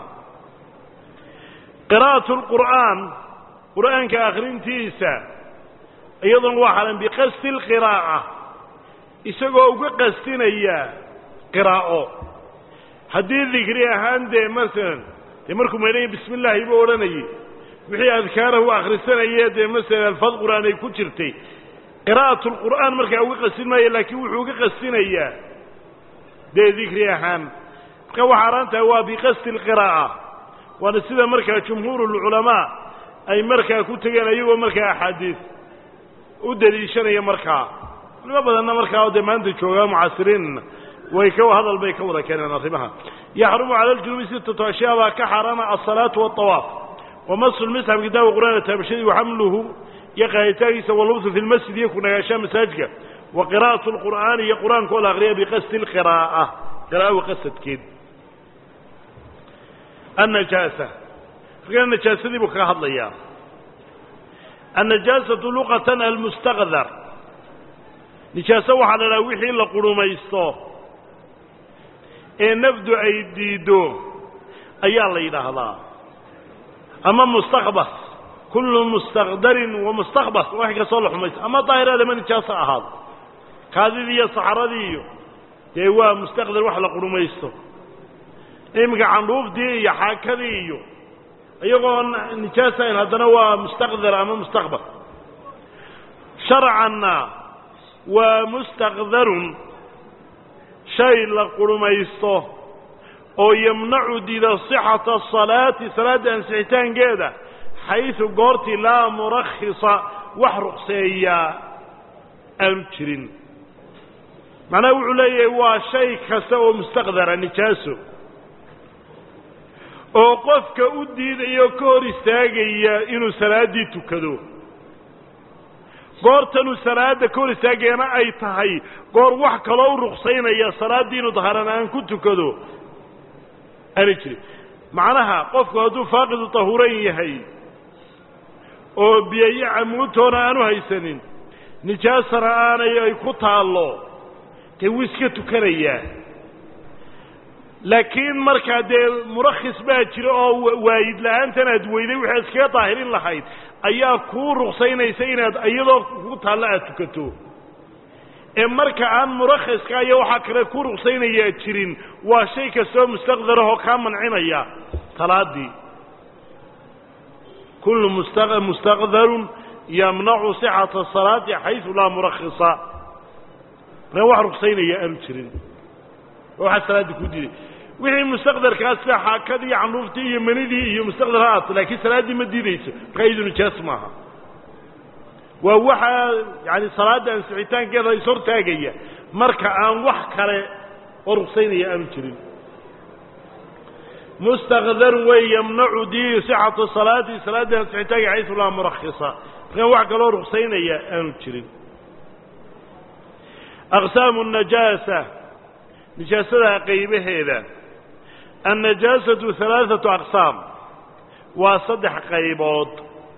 قراءة القرآن قرآن كآخرين تيسا أيضا وحلا بقصد القراءة إساقوا قصدين إياه قراءة حديث ذكري أهان دي مثلا يمركم إليه بسم الله يبورني وحي أذكاره وآخر السنة إياه دي مثلا الفضل قرآن كترتي قراءة القرآن مركا قصدين ما يلاكي وحوق قصدين إياه دي ذكري أهان وحرانتها هو بقصد القراءة ونسيد مركا جمهور العلماء أي مركا كتغان أيوة مركا أحاديث ودليشان أي مركا لما بدأنا مركا ودمان تشوغا معاصرين ويكو هذا البيكو ذا كان نصيبها يحرم على الجنوب 6 أشياء كحرام الصلاة والطواف ومص المسحف قدام قرآن التابشي وحمله يقع يتاقيس واللبس في المسجد يكون يشام مساجك وقراءة القرآن هي قرآن كل أغرية بقصد القراءة قراءة وقصد كيد النجاسة فقال النجاسة دي بكرة هذا النجاسة لغة المستغذر nijaaso waxaa la idhaha wixii la qurumaysto ee nafdu ay diiddo ayaa la yidhaahdaa ama mustaqbas kullu mustaqdarin wa mustaqbas wax kastoo la xumaysto ama daahiraad ama nijaaso ahaado kaadidii iyo saxaradii iyo dee waa mustaqdar wax la qurumaysto iminka candhuufdii iyo xaakadii iyo iyagoo nijaasayn haddana waa mustaqdar ama mustaqbas sharcanna waa mustaqdarun shay la qurumaysto oo yamnacu diida sixata asalaati salaadda ansixitaankeeda xaysu goortii laa murakhisa wax ruqseeyaa aanu jirin macnaha wuxuu leeyahay waa shay kasta oo mustaqdara nijaaso oo qofka u diidayo ka hor istaagaya inuu salaaddii tukado goortanuu salaadda ka hor istaagayana ay tahay goor wax kaloo u ruqsaynaya salaaddii inuu daharan aan ku tukado aana jirin macnaha qofku hadduu faaqidu tahuurayn yahay oo biyayo camuudtoona aanu haysanin nijaasana aanay ay ku taallo dee wuu iska tukanayaa laakiin markaa dee murakhis baa jira oo waayid la-aantan aad weyday waxaad iskaga daahirin lahayd ayaa kuu ruqsaynaysa inaad iyadoo ku taallo aad tukato ee marka aan murakhiska iyo waxaa kale ku ruqsaynayaa jirin waa shay kastoo mustaqdarahoo kaa mancinaya salaadii kullu mustaqdarun yamnacu sixata asalaati xaysu laa murakhisa markaa wax ruqsaynaya aanu jirin waxaa salaaddii ku diiday wixii mustaqdarkaas sida xaakadii iyo candhuuftii iyo manidii iyo mustaqdar ha aata laakiin salaaddii ma diidayso markaa iyadu nijaas maaha waa waxaa yani salaadda ansixitaankeeda is hortaagaya marka aan wax kale oo ruqsaynaya aanu jirin mustaqdarun wey yamnacu diidu sixata salaati salaadda ansixitaanka xaysu laa murakhisa markaan wax kaloo ruqsaynaya aanu jirin aqsaamu najaasa nijaasada qaybaheeda annajaasatu halaaثatu aqsaam waa 3 qaybood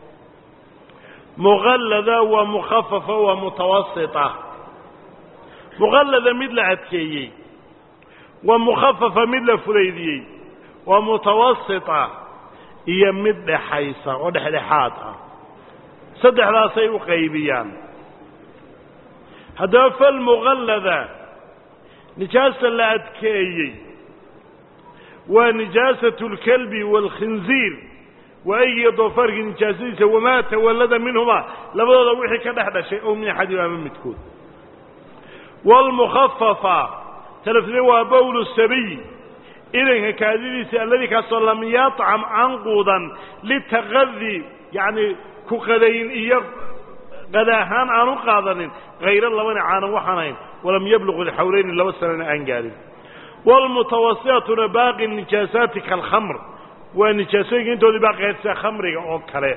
muqallada wa mukhafafa wa mutawasita muqallada mid la adkeeyey wa mukhafafa mid la fudaydiyey wa mutawasita iyo mid dhexaysa oo dhexdhexaad ah saddexdaasay u qaybiyaan haddaba falmuqallada nijaasa la adkeeyey waa nijaasatu اlkalbi wاlkhinziir waa aygiyo doofaarkii nijaasadiisa wamaa tawallada minhumaa labadooda wixii ka dhex dhashay oo min axadihima ama midkood wاlmukhafafa talafde waa bowlu sabiy idanka kaadidiisa alladii kaasoo lam yacam aan quudan litaqadi yani ku qadayn iyo qada ahaan aanu qaadanin hayra labana caanan waxaan ahayn walam yabluq alxawlayni 2 sanana aan gaarin waalmutawasituna baaqi nijaasaati kaalkhamr waa nijaasooyinka intoodii baa qaydsa khamriga oo kale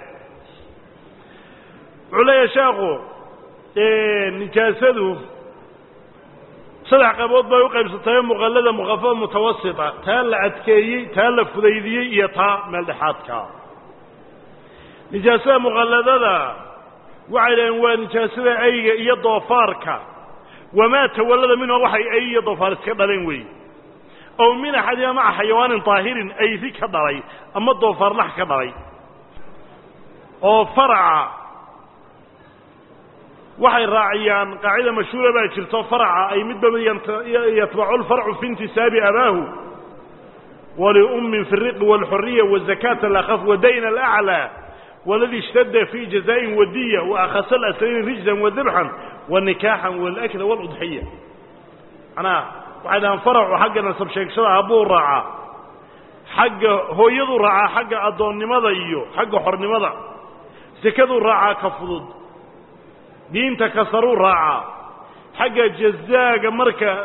wuxuu leeyahay sheekhu nijaasadu 3 qaybood bay u qaybsatay muqallada mukhafafa mutawasita taa la adkeeyey taa la fudaydiyey iyo taa meel dhexaadka nijaasada muqalladada waxay dhaheen waa nijaasada ayga iyo doofaarka wamaa tawallada minhu waxay ay iyo doofaar iska dhaleen weeye ow min axadihima maca xayawaanin daahirin aydi ka dhalay ama doofaar lax ka dhalay oo faraca waxay raaciyaan qaacida mashhuura baa jirto faraca ay midba yatbacu lfarcu fi intisaabi abaahu waliummin fi الriqi wاlxuriya wazakaata alakaf wadayna alaclى والذي اشتد في جزاء ودية وأخص الأسرين رجزا وذبحا والنكاحا والأكل والأضحية أنا وعد أن فرع حق نصب شيخ شرع أبو الرعا حق هو يضو الرعا حق أدون نمضى إيو حق حر نمضى سكذو الرعا كفضد دين تكسروا الرعا حق جزاء مركة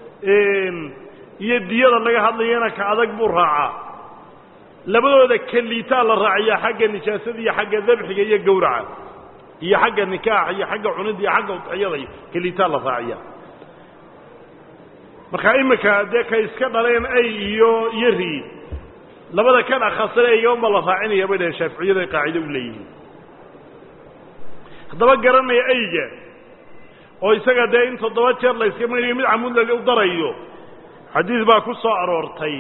يدي يضا لك هذا ينك أذكبوا الرعا labadooda kaliitaa la raaciya xagga nijaasada iyo xagga dabxiga iyo gowraca iyo xagga nikaax iyo xagga cunida iyo xagga udxiyada kaliitaa la raaciya marka imika dee ka iska dhaleen ay iyo yari labada kan akhasare iyooma la raacinaya bay dhahen shaaficiyada qaacido u leeyihiin haddaba garanaya ayga oo isaga dee in 7 jeer la iska maynayo mid camuud laga darayo xadiis baa ku soo aroortay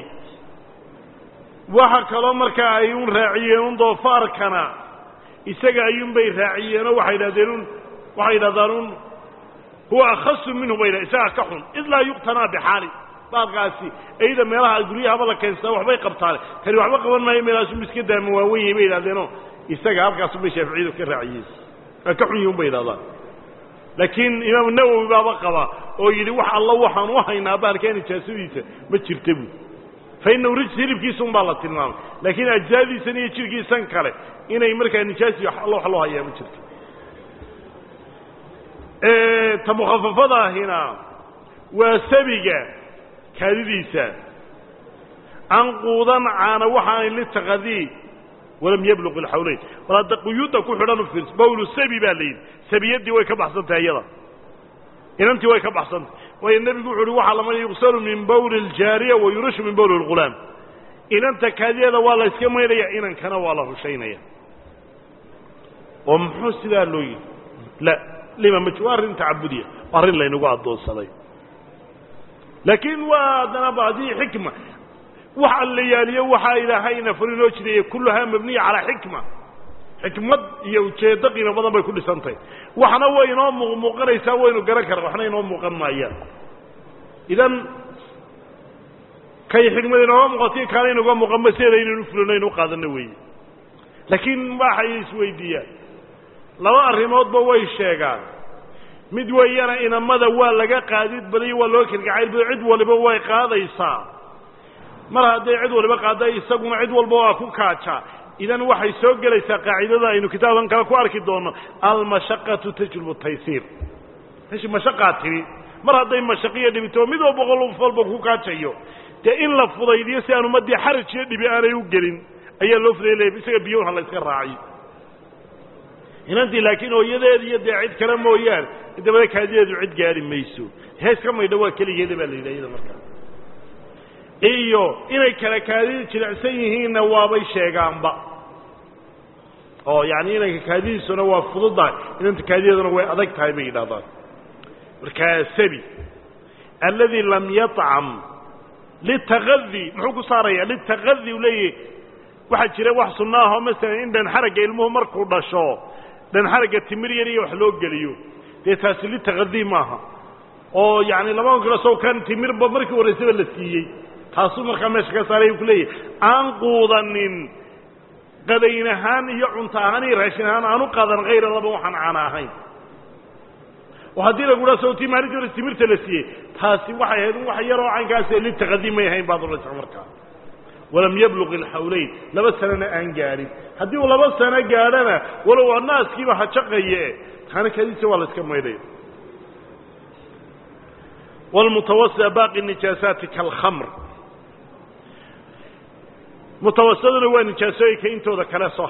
waxa kale marka ay u raaciyeen doofaarkana isaga ayuun bay raaciyeen waxay yiraahdeen huwa akhas minhu bayna isaga ka xun illa yuqtana bihali baaqaasi ayda meelaha guriyahaba la keensan waxbay qabtaan kani waxba qaban maayo meelaha miska daamo waaweyn bay yiraahdeen isaga halkaas bay shaaficiidu ka raaciyeen ka xun yuu bay yiraahdaan laakiin imaam nawawi baba qaba oo yiri wax alla waxaan u haynaa baalkeen ijaasadiisa ma jirtaba فإنه رجس هربكيسون بالله تلمام لكن أجزادي سنية شركيسان كله إنه يمرك النجاسي الله حلوها يا مشرك تمخففضها هنا وسبقة كذيسة أنقوضا عن وحان للتغذي ولم يبلغ الحولين ولا قيودك وحران الفرس بول السبي بالليل سبيدي ويكب أحسنتها أيضا إن أنت ويكب أحسنت والنبي يقول وحى لما يغسل من بول الجارية ويرش من بول الغلام إن أنت كذي والله اسكما إلي إن كان والله شيئا ومحسن له لا لما مجوار تعبدية وارين لا ينقع الضوء الصلاة لكن وادنا بعضي حكمة وحى الليالية وحى إلى حين فرنوش كلها مبنية على حكمة يوجدقنا بدن بكل سنتين وحنا وينهم مقريسا وينو قركر وحنا ينهم مقرمايا إذن كي حكمتنا مقاتين كانوا ينقوا مقمسين ينفلون ينقاذن وي لكن ما حيس ويديا لو أرموت بوي الشيغان مدوينا إن ماذا واللقا قاديد بدي والوكل قاعد بعد ولبوي قاضيسا مرة هدي عد ولبا قاضيسا قم عد والبوا كوكاتشا إذن وحي سوق ليس قاعدة إنه كتابا كان كوارك الدون المشقة تجلب التيسير إيش مشقة تري مرة هدي مشقية دي بتوميد وبغلو فالبو كاتشيو تإن لفظة يدي سيانو مدي حرج يدي بأنا يوقرين أي اللفظة اللي بيسيق بيون هلا يسير راعي هنا أنت لكنه يدي عد كلام مويان أنت بدك هذه يدي عد قاري ميسو هيس كما يدوى كلي يدي بالليلة إذا مركان إيو إنay kala kaadida jilicsan yihiin waabay sheegaan ba oo yaani inay kaadiisuna waa fududahay inta kaadiyaduna way adag tahay bay yiraahdaan marka sabi alladhi lam yat'am litaghadhi muxuu ku saaraya litaghadhi leeyahay waxa jira wax sunnaaho mesela in dhan xaraga ilmuhu markuu dhasho dhan xaraga timir yar iyo wax loo galiyo taasi litaghadhi maaha oo yaani lama kala soo kan timir ba markii wareysay la siiyay taasoo markaa meesha ka saaray ku leeyahay aan quudanin qadaynahan iyo cuntahan iyo raashinahan aanu qadan غير laba waxaan caana ahayn oo hadii lagu raasootii maalintii hore timirta la siiyay taasi waxay ahayd wax yar oo caynkaas li taqdiimay ahayn baad u markaa ولم يبلغ الحولين لبا سنه aan gaarin hadii uu laba sano gaarana walow naaskiiba ha shaqeeye kana kadiisa waa la iska meeday والمتوسط باقي النجاسات كالخمر متوسطنا waa nijaasooyinka intooda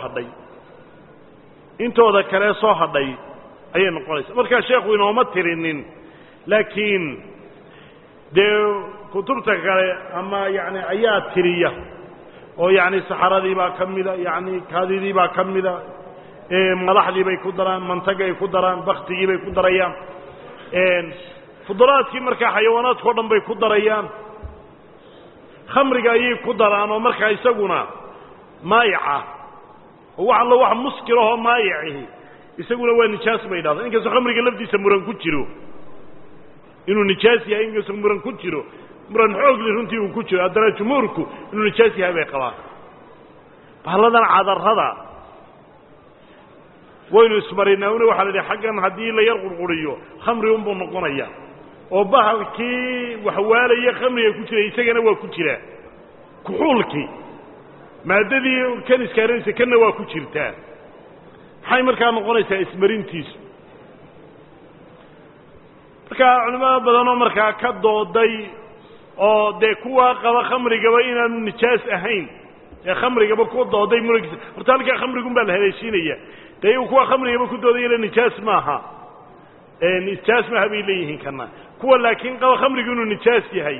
kale soo hadhay ayay noqonaysaa marka sheekhu inooma tirinin laakiin de kutubta kale ama yaani ayaa tiriya oo yaani saxaradii baa kamida yaani kaadidii baa kamida madaxdii bay ku daraan mantagay ku daraan baqtigii bay ku darayaan fudulaadkii marka xayawaanaadka oo dhan bay ku darayaan khamriga ayay ku daraan oo marka isaguna maayica oo wax alla wax muskir ah oo maayici isaguna waa nijaas bay dhahdaa inkastoo khamriga laftiisa muran ku jiro inuu nijaas yahay inkastoo muran ku jiro muran xoog leh runtii uu ku jiro haddana jumhuurku inuu nijaas yahay bay qabaan bahladan cadarrada waynu ismarinaa waxa la yidhaha xaggan haddii la yar qurquriyo khamri unbuu noqonaya oo bahalkii waxwaalaya khamriga ku jira isagana waa ku jira kuxulki maadadii kan iskaarinaysa kana waa ku jirtaa maxay markaa noqonaysaa ismarintiisu marka culimada badan oo markaa ka dooday oo de kuwa qaba khamrigaba inaanu nijaas ahayn ee khamrigaba ku dooday murugisa horta halka khamrigu baa la haleeshinaya de kuwa khamrigaba ku dooday inuu nijaas maaha nijaas ma habay leeyihiin kana kuwa laakiin qaba khamrigu inuu nijaas yahay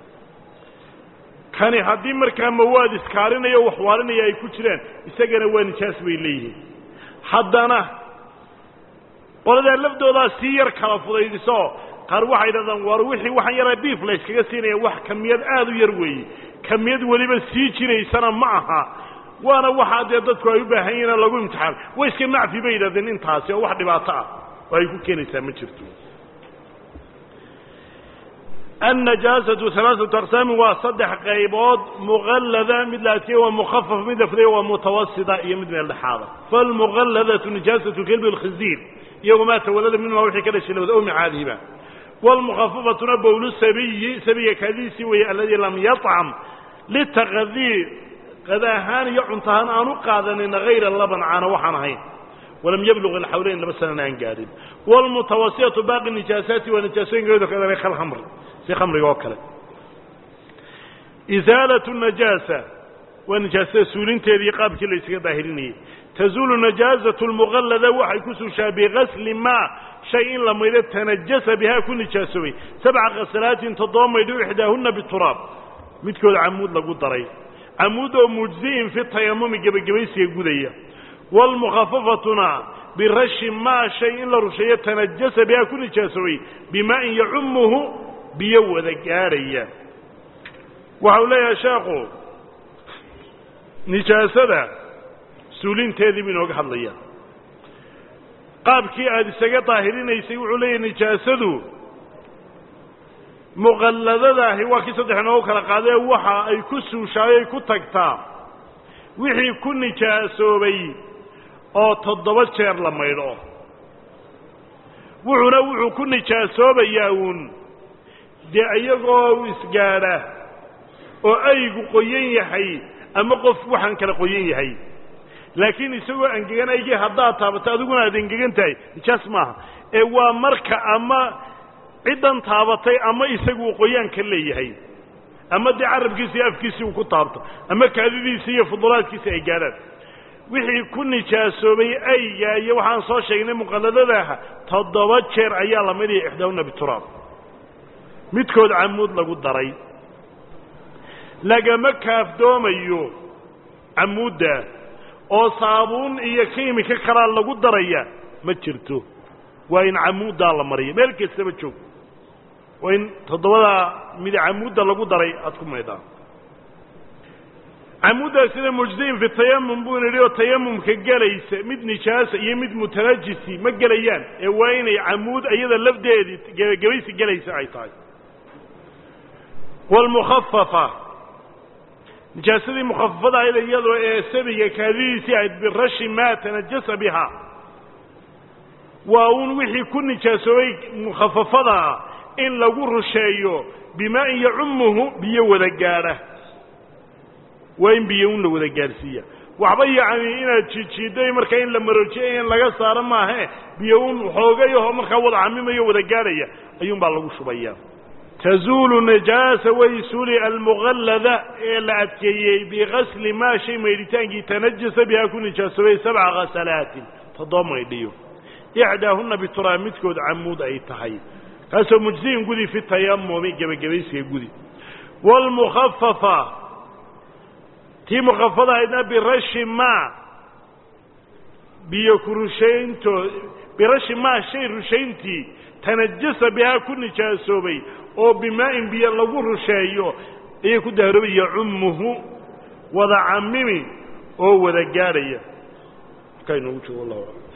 kani hadii markaa mawaad iskaarinayo wax waarinaya ay ku jiraan isagana waa nijaas bay leeyihiin haddana qolada lafdooda si yar kala fudaydiso qaar waxay yiraahdaan war wixii waxan yara beef la iskaga siinaya wax kamiyad aad u yar weey kamiyad waliba sii jireysana ma aha waana waxa dadku ay u baahan yihiin lagu imtixaan way iska nacfi bay yiraahdeen intaas oo wax dhibaato ah way ku keenaysaa ma jirto النجاسة 3 أقسام وصدح قيبود مغلظة مثل ومخفف مثل ومتوسطة مثل الحاضر فالمغلظة نجاسة كلب الخنزير يوم ما تولد منه وحي كذا شيء لو عاذبة والمخففة بول السبي سبي كذيسي وهي الذي لم يطعم للتغذير قذاهان يعنتهان أنو قادن غير اللبن عن وحنهين ولم يبلغ الحولين مثلا عن قارب والمتوسطة باقي النجاسات والنجاسين غير كذا خل خمر سي خمر يوكل إزالة النجاسة والنجاسة سولين تيري قاب كل شيء ظاهرين تزول النجاسة المغلظة وحيكسو شابه غسل ما شيء لما إذا تنجس بها كل نجاسوي 7 غسلات تضم يدو إحداهن بالتراب مثل عمود لقود ضري عمود مجزئ في التيمم جبيس يقودية والمخففتنا برش ما شيء لرشية تنجس بها كل نجاسوي بماء يعمه بيو ذكارية وحولها شاقو نجاسة سولين تهذي من وجه الله قاب كي هذه السجاة طاهرين يسيوعوا لي نجاسة مغلظة هو كي صدحنا وكلا قادة وحا أي كسو شاي كتكتا وحي كن نجاسة بي أو تضبط شير لما يروح وحنا كن نجاسة بياون dee ayagoo isgaara oo aygu qoyan yahay ama qof waxan kala qoyan yahay laakiin isagoo angegan aygi hadaa taabato adiguna aad angegan tahay nijaas maaha ee waa marka ama cidan taabatay ama isagu qoyan ka leeyahay ama dee carabkiisa iyo afkiisa uu ku taabto ama kaadidiisa iyo fudulaadkiisa ay gaaraan wixii ku nijaasoobay ayga iyo waxaan soo sheegnay muqalladada 7 jeer ayaa la midiyay ixdaawna bituraab midkood عمود lagu daray lagama kaafdoomayo عمودا oo saabuun iyo kiimika kala lagu daraya ma jirto waa in عمودا la mariyo meel kasta ba joog waa in 7 mid عمودا lagu daray aad ku meedaa عمودا sida mujdiin fi tayammum buu inay tayammumka galaysa mid nijaasa iyo mid mutanajisi ma galayaan ee waa inay عمود ayada lafdeedii gabaysi galaysa ay tahay والمخففة نجاسة مخففة إلى يدو سبية كذيسة بالرش ما تنجس بها وأون وحي كل نجاسة مخففة إن لقر الشيء بماء يعمه بيو ذقاره وإن بيون له ذقارسية وعبي يعني إن تشيدي مركين لما رجعين لقى صار ما هي بيون حوجيه مركوض عميم يو ذقارية أيون بالله شبيه تزول النجاسة ويسول المغلظة إلى أتكي بغسل ما شيء ميرتانجي تنجس بها كل نجاسة 7 غسلات تضم يديه إحداهن بالتراب مثل عمود أي تحي هذا مجزين قولي في التيمم جبيس يقولي والمخففة تي مخفضة إذا برش ما بيكرشين برش ما شيء رشينتي تنجس بها كل نجاسة أو بماء بيا لغو رشايو إيه كده ربي يعمه وضع عممي أو وذا قارية كاين وجه والله